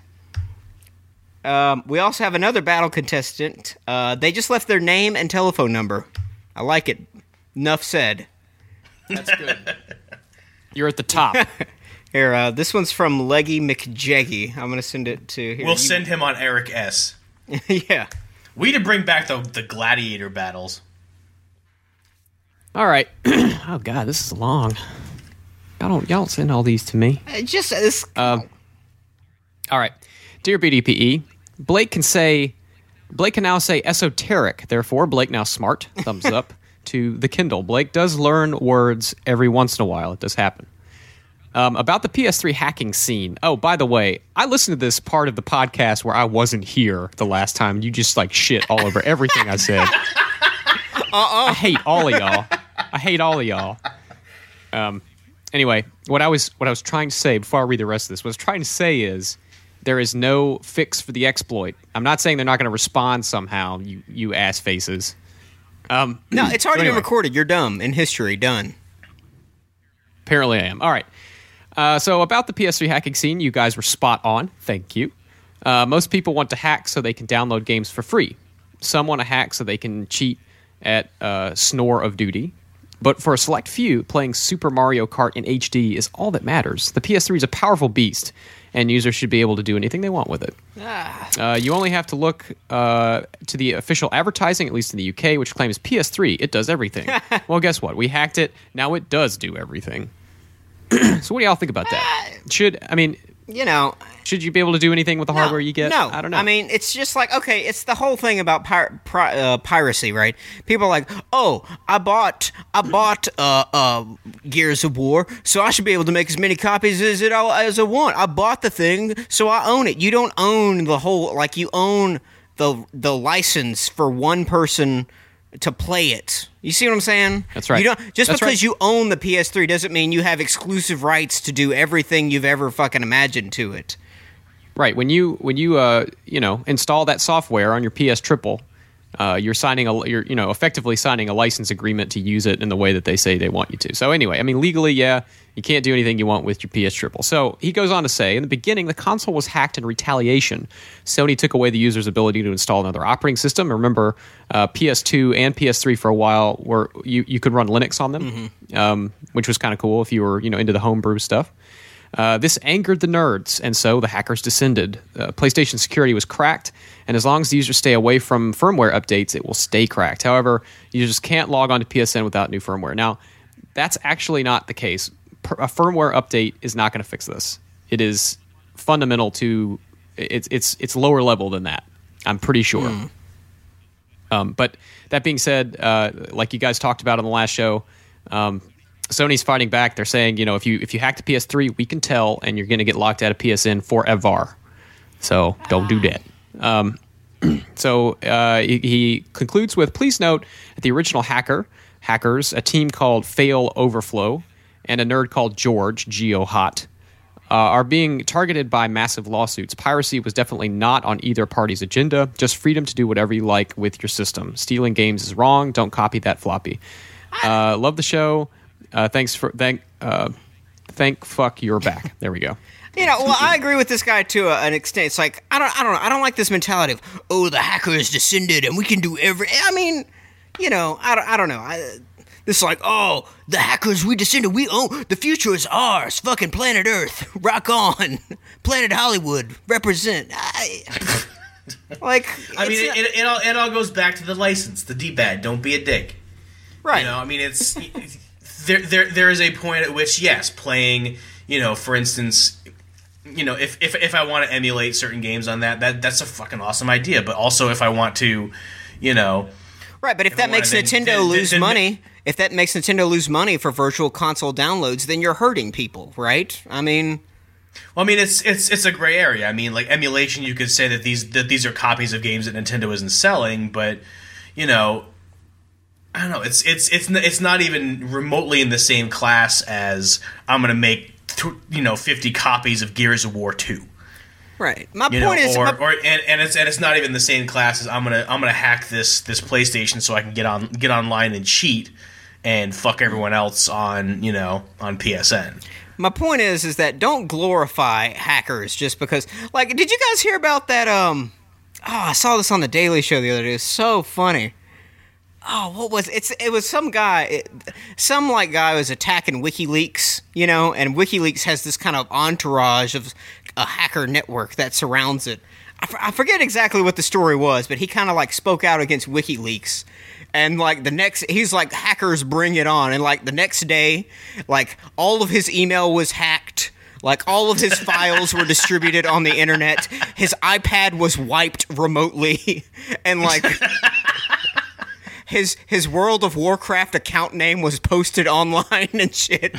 A: We also have another battle contestant. They just left their name and telephone number. I like it. Enough said.
B: That's good. You're at the top.
A: Here, this one's from Leggy McJeggy. I'm gonna send it to. Here,
C: We'll send him on Eric S.
A: Yeah.
C: We need to bring back the gladiator battles.
B: All right. Oh God, this is long. Y'all don't send all these to me.
A: Just this.
B: All right. Dear BDPE, Blake can now say esoteric. Therefore, Blake now smart. Thumbs up to the Kindle. Blake does learn words every once in a while. It does happen. About the PS3 hacking scene. Oh, by the way, I listened to this part of the podcast where I wasn't here the last time. You just shit all over everything I said. I hate all of y'all. Anyway, what I was trying to say before I read the rest of this, what I was trying to say is there is no fix for the exploit. I'm not saying they're not going to respond somehow, you ass faces.
A: No, it's already been recorded. You're dumb. In history, done.
B: Apparently I am. All right. So about the PS3 hacking scene, you guys were spot on. Thank you. Most people want to hack so they can download games for free. Some want to hack so they can cheat at Snore of Duty. But for a select few, playing Super Mario Kart in HD is all that matters. The PS3 is a powerful beast, and users should be able to do anything they want with it. You only have to look to the official advertising, at least in the UK, which claims PS3, it does everything. Well, guess what? We hacked it. Now it does do everything. So what do y'all think about that? Should you be able to do anything with the hardware you get?
A: No.
B: I don't know.
A: I mean, it's just okay, it's the whole thing about piracy, right? People are like, oh, I bought Gears of War, so I should be able to make as many copies as I want. I bought the thing, so I own it. You don't own the whole, you own the license for one person to play it. You see what I'm saying?
B: That's right.
A: Because you own the PS3 doesn't mean you have exclusive rights to do everything you've ever fucking imagined to it.
B: Right. When you install that software on your PS Triple, you're effectively signing a license agreement to use it in the way that they say they want you to. So anyway, I mean, legally, yeah, you can't do anything you want with your PS Triple. So he goes on to say, in the beginning, the console was hacked in retaliation. Sony took away the user's ability to install another operating system. Remember, PS2 and PS3 for a while where you could run Linux on them, which was kind of cool if you were into the homebrew stuff. This angered the nerds, and so the hackers descended. PlayStation security was cracked, and as long as the users stay away from firmware updates, it will stay cracked. However, users can't log on to PSN without new firmware. Now, that's actually not the case. A firmware update is not going to fix this. It is fundamental to it's lower level than that. I'm pretty sure. But that being said, like you guys talked about on the last show, Sony's fighting back. They're saying, if you hack the PS3, we can tell, and you're going to get locked out of PSN forever. So don't do that. So he concludes with, please note that the original hackers, a team called Fail Overflow, and a nerd called George, GeoHot, are being targeted by massive lawsuits. Piracy was definitely not on either party's agenda, just freedom to do whatever you like with your system. Stealing games is wrong. Don't copy that floppy. Love the show. Thank fuck you're back. There we go.
A: I agree with this guy to an extent. It's like I don't like this mentality of, oh, the hackers descended and we can do I mean, I don't know. This is like, oh, the hackers, we descended, we own, the future is ours. Fucking planet Earth, rock on. Planet Hollywood, represent.
C: It all goes back to the license, the D-pad. Don't be a dick.
A: Right.
C: It's there is a point at which, yes, playing, for instance, if I want to emulate certain games on that's a fucking awesome idea. But also, if I want to,
A: right. But if that makes Nintendo lose money, if that makes Nintendo lose money for Virtual Console downloads, then you're hurting people, right? I mean.
C: Well, I mean, it's a gray area. I mean, like emulation, you could say that these are copies of games that Nintendo isn't selling, but I don't know. It's not even remotely in the same class as I'm going to make 50 copies of Gears of War 2.
A: Right. My point is,
C: it's not even the same class as I'm gonna hack this PlayStation so I can get online and cheat and fuck everyone else on PSN.
A: My point is that don't glorify hackers just because. Like, did you guys hear about that? I saw this on the Daily Show the other day. It was so funny. Oh, what was it? It was some guy, guy was attacking WikiLeaks, and WikiLeaks has this kind of entourage of a hacker network that surrounds it. I forget exactly what the story was, but he kind of spoke out against WikiLeaks. And he's like, hackers bring it on. And the next day, all of his email was hacked. All of his files were distributed on the internet. His iPad was wiped remotely. And his World of Warcraft account name was posted online and shit.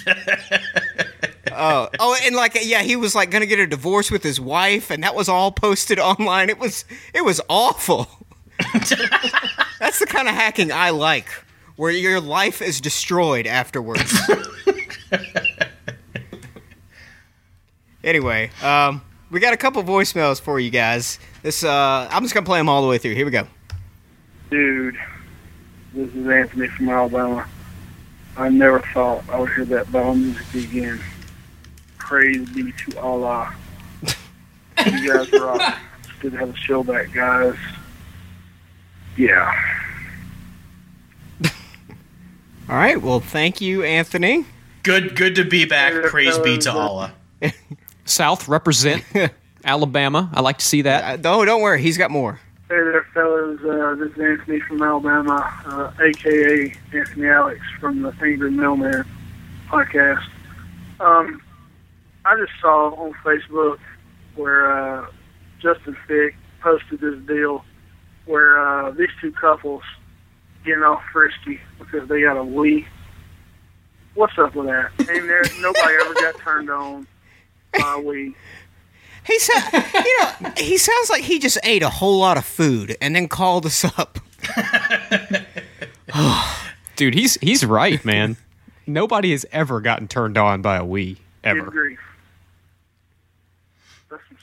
A: He was gonna get a divorce with his wife, and that was all posted online. It was awful. That's the kind of hacking I like, where your life is destroyed afterwards. Anyway, we got a couple voicemails for you guys. I'm just gonna play them all the way through. Here we go.
D: Dude, this is Anthony from Alabama. I never thought I would hear that battle music again. Praise be to Allah. You guys rock. It's good to have a show back, guys. Yeah.
A: All right. Well, thank you, Anthony.
C: Good to be back. Praise be to Allah.
B: South represent Alabama. I like to see that.
A: Don't worry. He's got more.
D: Hey there, fellas. This is Anthony from Alabama, a.k.a. Anthony Alex from the Angry Mailman podcast. I just saw on Facebook where Justin Fick posted this deal where these two couples getting all frisky because they got a Wii. What's up with that? Ain't there nobody ever got turned on by a Wii?
A: He sounds like he just ate a whole lot of food and then called us up.
B: Dude, he's right, man. Nobody has ever gotten turned on by a Wii, ever.
D: Good grief. That's some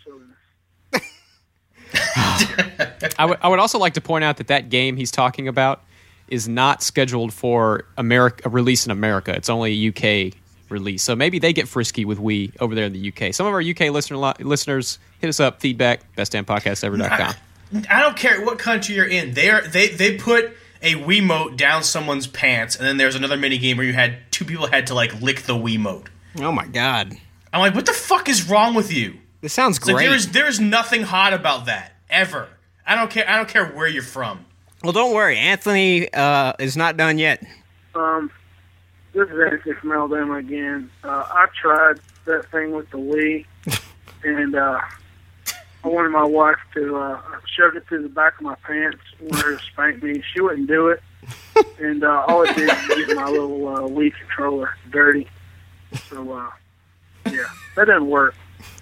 D: silliness.
B: I would also like to point out that game he's talking about is not scheduled for a release in America. It's only a UK release. So maybe they get frisky with Wii over there in the UK. Some of our UK listeners, hit us up, feedback, bestdampodcastever.com.
C: I don't care what country you're in. They put a Wiimote down someone's pants, and then there's another mini game where two people had to lick the Wiimote.
A: Oh my god!
C: I'm like, what the fuck is wrong with you?
A: This sounds great.
C: There's nothing hot about that ever. I don't care where you're from.
A: Well, don't worry, Anthony is not done yet.
D: This is Anthony from Alabama again. I tried that thing with the Wii, and I wanted my wife to shove it through the back of my pants and wanted her to spank me. She wouldn't do it, and all it did was get my little Wii controller dirty. So, yeah, that didn't work.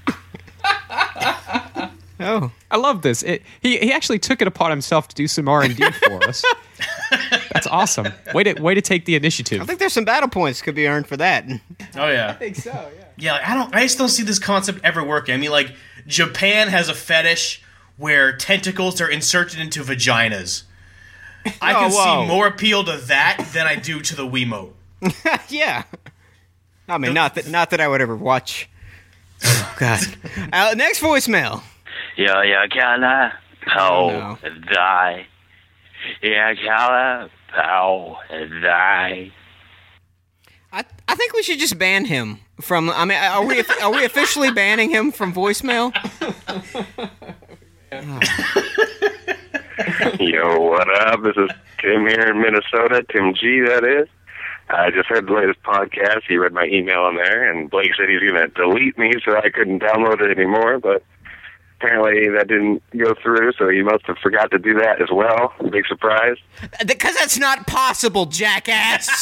B: Oh, I love this. He actually took it upon himself to do some R&D for us. That's awesome. Way to take the initiative.
A: I think there's some battle points could be earned for that.
C: Oh yeah,
A: I think so.
C: Yeah. Yeah, I just don't see this concept ever working. I mean, Japan has a fetish where tentacles are inserted into vaginas. I can see more appeal to that than I do to the Wiimote.
A: Yeah. I mean, not that I would ever watch. Oh God. Next voicemail.
E: Yeah, Kala, pow, die. Yeah, Kala, pow, die.
A: I think we should just ban him from. I mean, are we officially banning him from voicemail?
F: Yo, what up? This is Tim here in Minnesota. Tim G, that is. I just heard the latest podcast. He read my email on there, and Blake said he's going to delete me so I couldn't download it anymore, but apparently that didn't go through, so he must have forgot to do that as well. Big surprise.
A: Because that's not possible, jackass.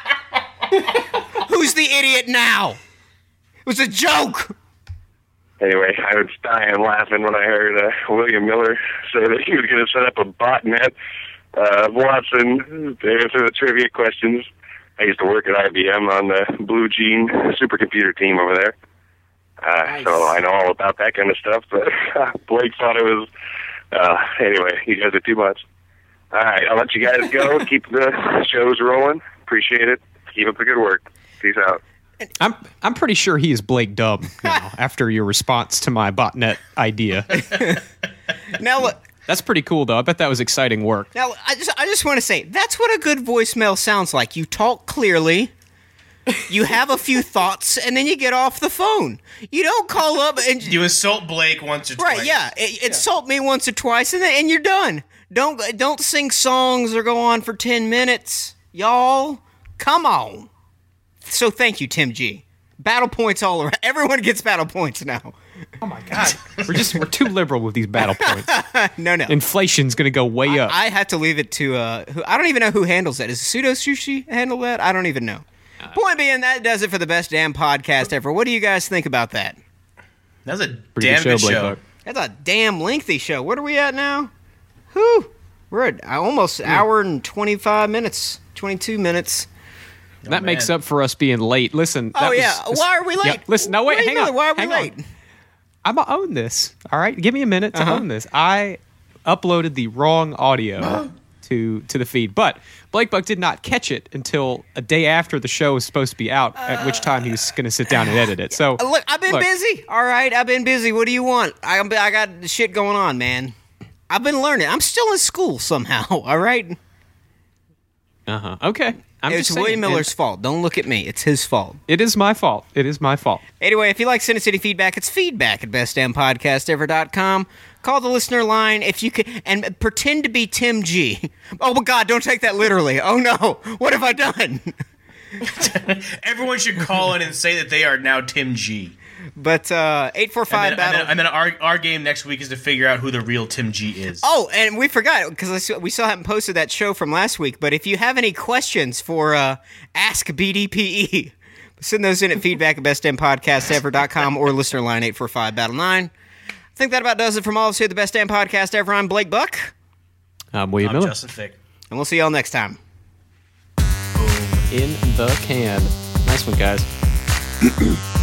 A: Who's the idiot now? It was a joke.
F: Anyway, I was dying laughing when I heard William Miller say that he was going to set up a botnet of Watson to answer the trivia questions. I used to work at IBM on the Blue Gene supercomputer team over there.
A: Nice.
F: So I know all about that kind of stuff, but Blake thought it was... anyway, you guys are too much. All right, I'll let you guys go. Keep the shows rolling. Appreciate it. Keep up the good work. Peace out.
B: I'm pretty sure he is Blake Dubb now, after your response to my botnet idea.
A: Now, look.
B: That's pretty cool, though. I bet that was exciting work.
A: Now, I just want to say, that's what a good voicemail sounds like. You talk clearly, you have a few thoughts, and then you get off the phone. You don't call up and...
C: You insult Blake once or twice.
A: Right, yeah. Insult me once or twice, and you're done. Don't sing songs or go on for 10 minutes. Y'all, come on. So thank you, Tim G. Battle points all around. Everyone gets battle points now.
C: Oh, my God.
B: We're too liberal with these battle points.
A: No.
B: Inflation's going to go way up.
A: I have to leave it to... I don't even know who handles that. Does Pseudo Sushi handle that? I don't even know. Point being, that does it for the best damn podcast ever. What do you guys think about that?
C: That was a
B: Pretty
C: damn good
B: Blake
C: show.
B: Buck.
A: That's a damn lengthy show. What are we at now? Whew. We're at almost hour and 25 minutes. 22 minutes.
B: That makes up for us being late. Listen.
A: Why are we late?
B: Yeah, listen, no, wait, hang on.
A: Why are we
B: hang
A: late?
B: on. I'm going to own this, all right? Give me a minute to own this. I uploaded the wrong audio to the feed, but Blake Buck did not catch it until a day after the show was supposed to be out, at which time he was going to sit down and edit it. So
A: Look, I've been busy. All right, I've been busy. What do you want? I got shit going on, man. I've been learning. I'm still in school somehow, all right?
B: Okay.
A: It's William Miller's fault. Don't look at me. It's his fault.
B: It is my fault. It is my fault.
A: Anyway, if you like Sin City feedback, it's feedback@bestdampodcastever.com. Call the listener line if you can, and pretend to be Tim G. Oh, my God, don't take that literally. Oh, no. What have I done?
C: Everyone should call in and say that they are now Tim G.
A: But 845 battle.
C: And then our game next week is to figure out who the real Tim G is.
A: Oh, and we forgot, because we still haven't posted that show from last week, but if you have any questions for Ask BDPE, send those in at feedback@bestdampodcastever.com or listener line 845 battle 9. I think that about does it from all of us here at the Best Damn Podcast Ever. I'm Blake Buck.
B: I'm William
C: I'm
B: Miller.
C: Justin Fick.
A: And we'll see y'all next time.
B: In the can. Nice one, guys.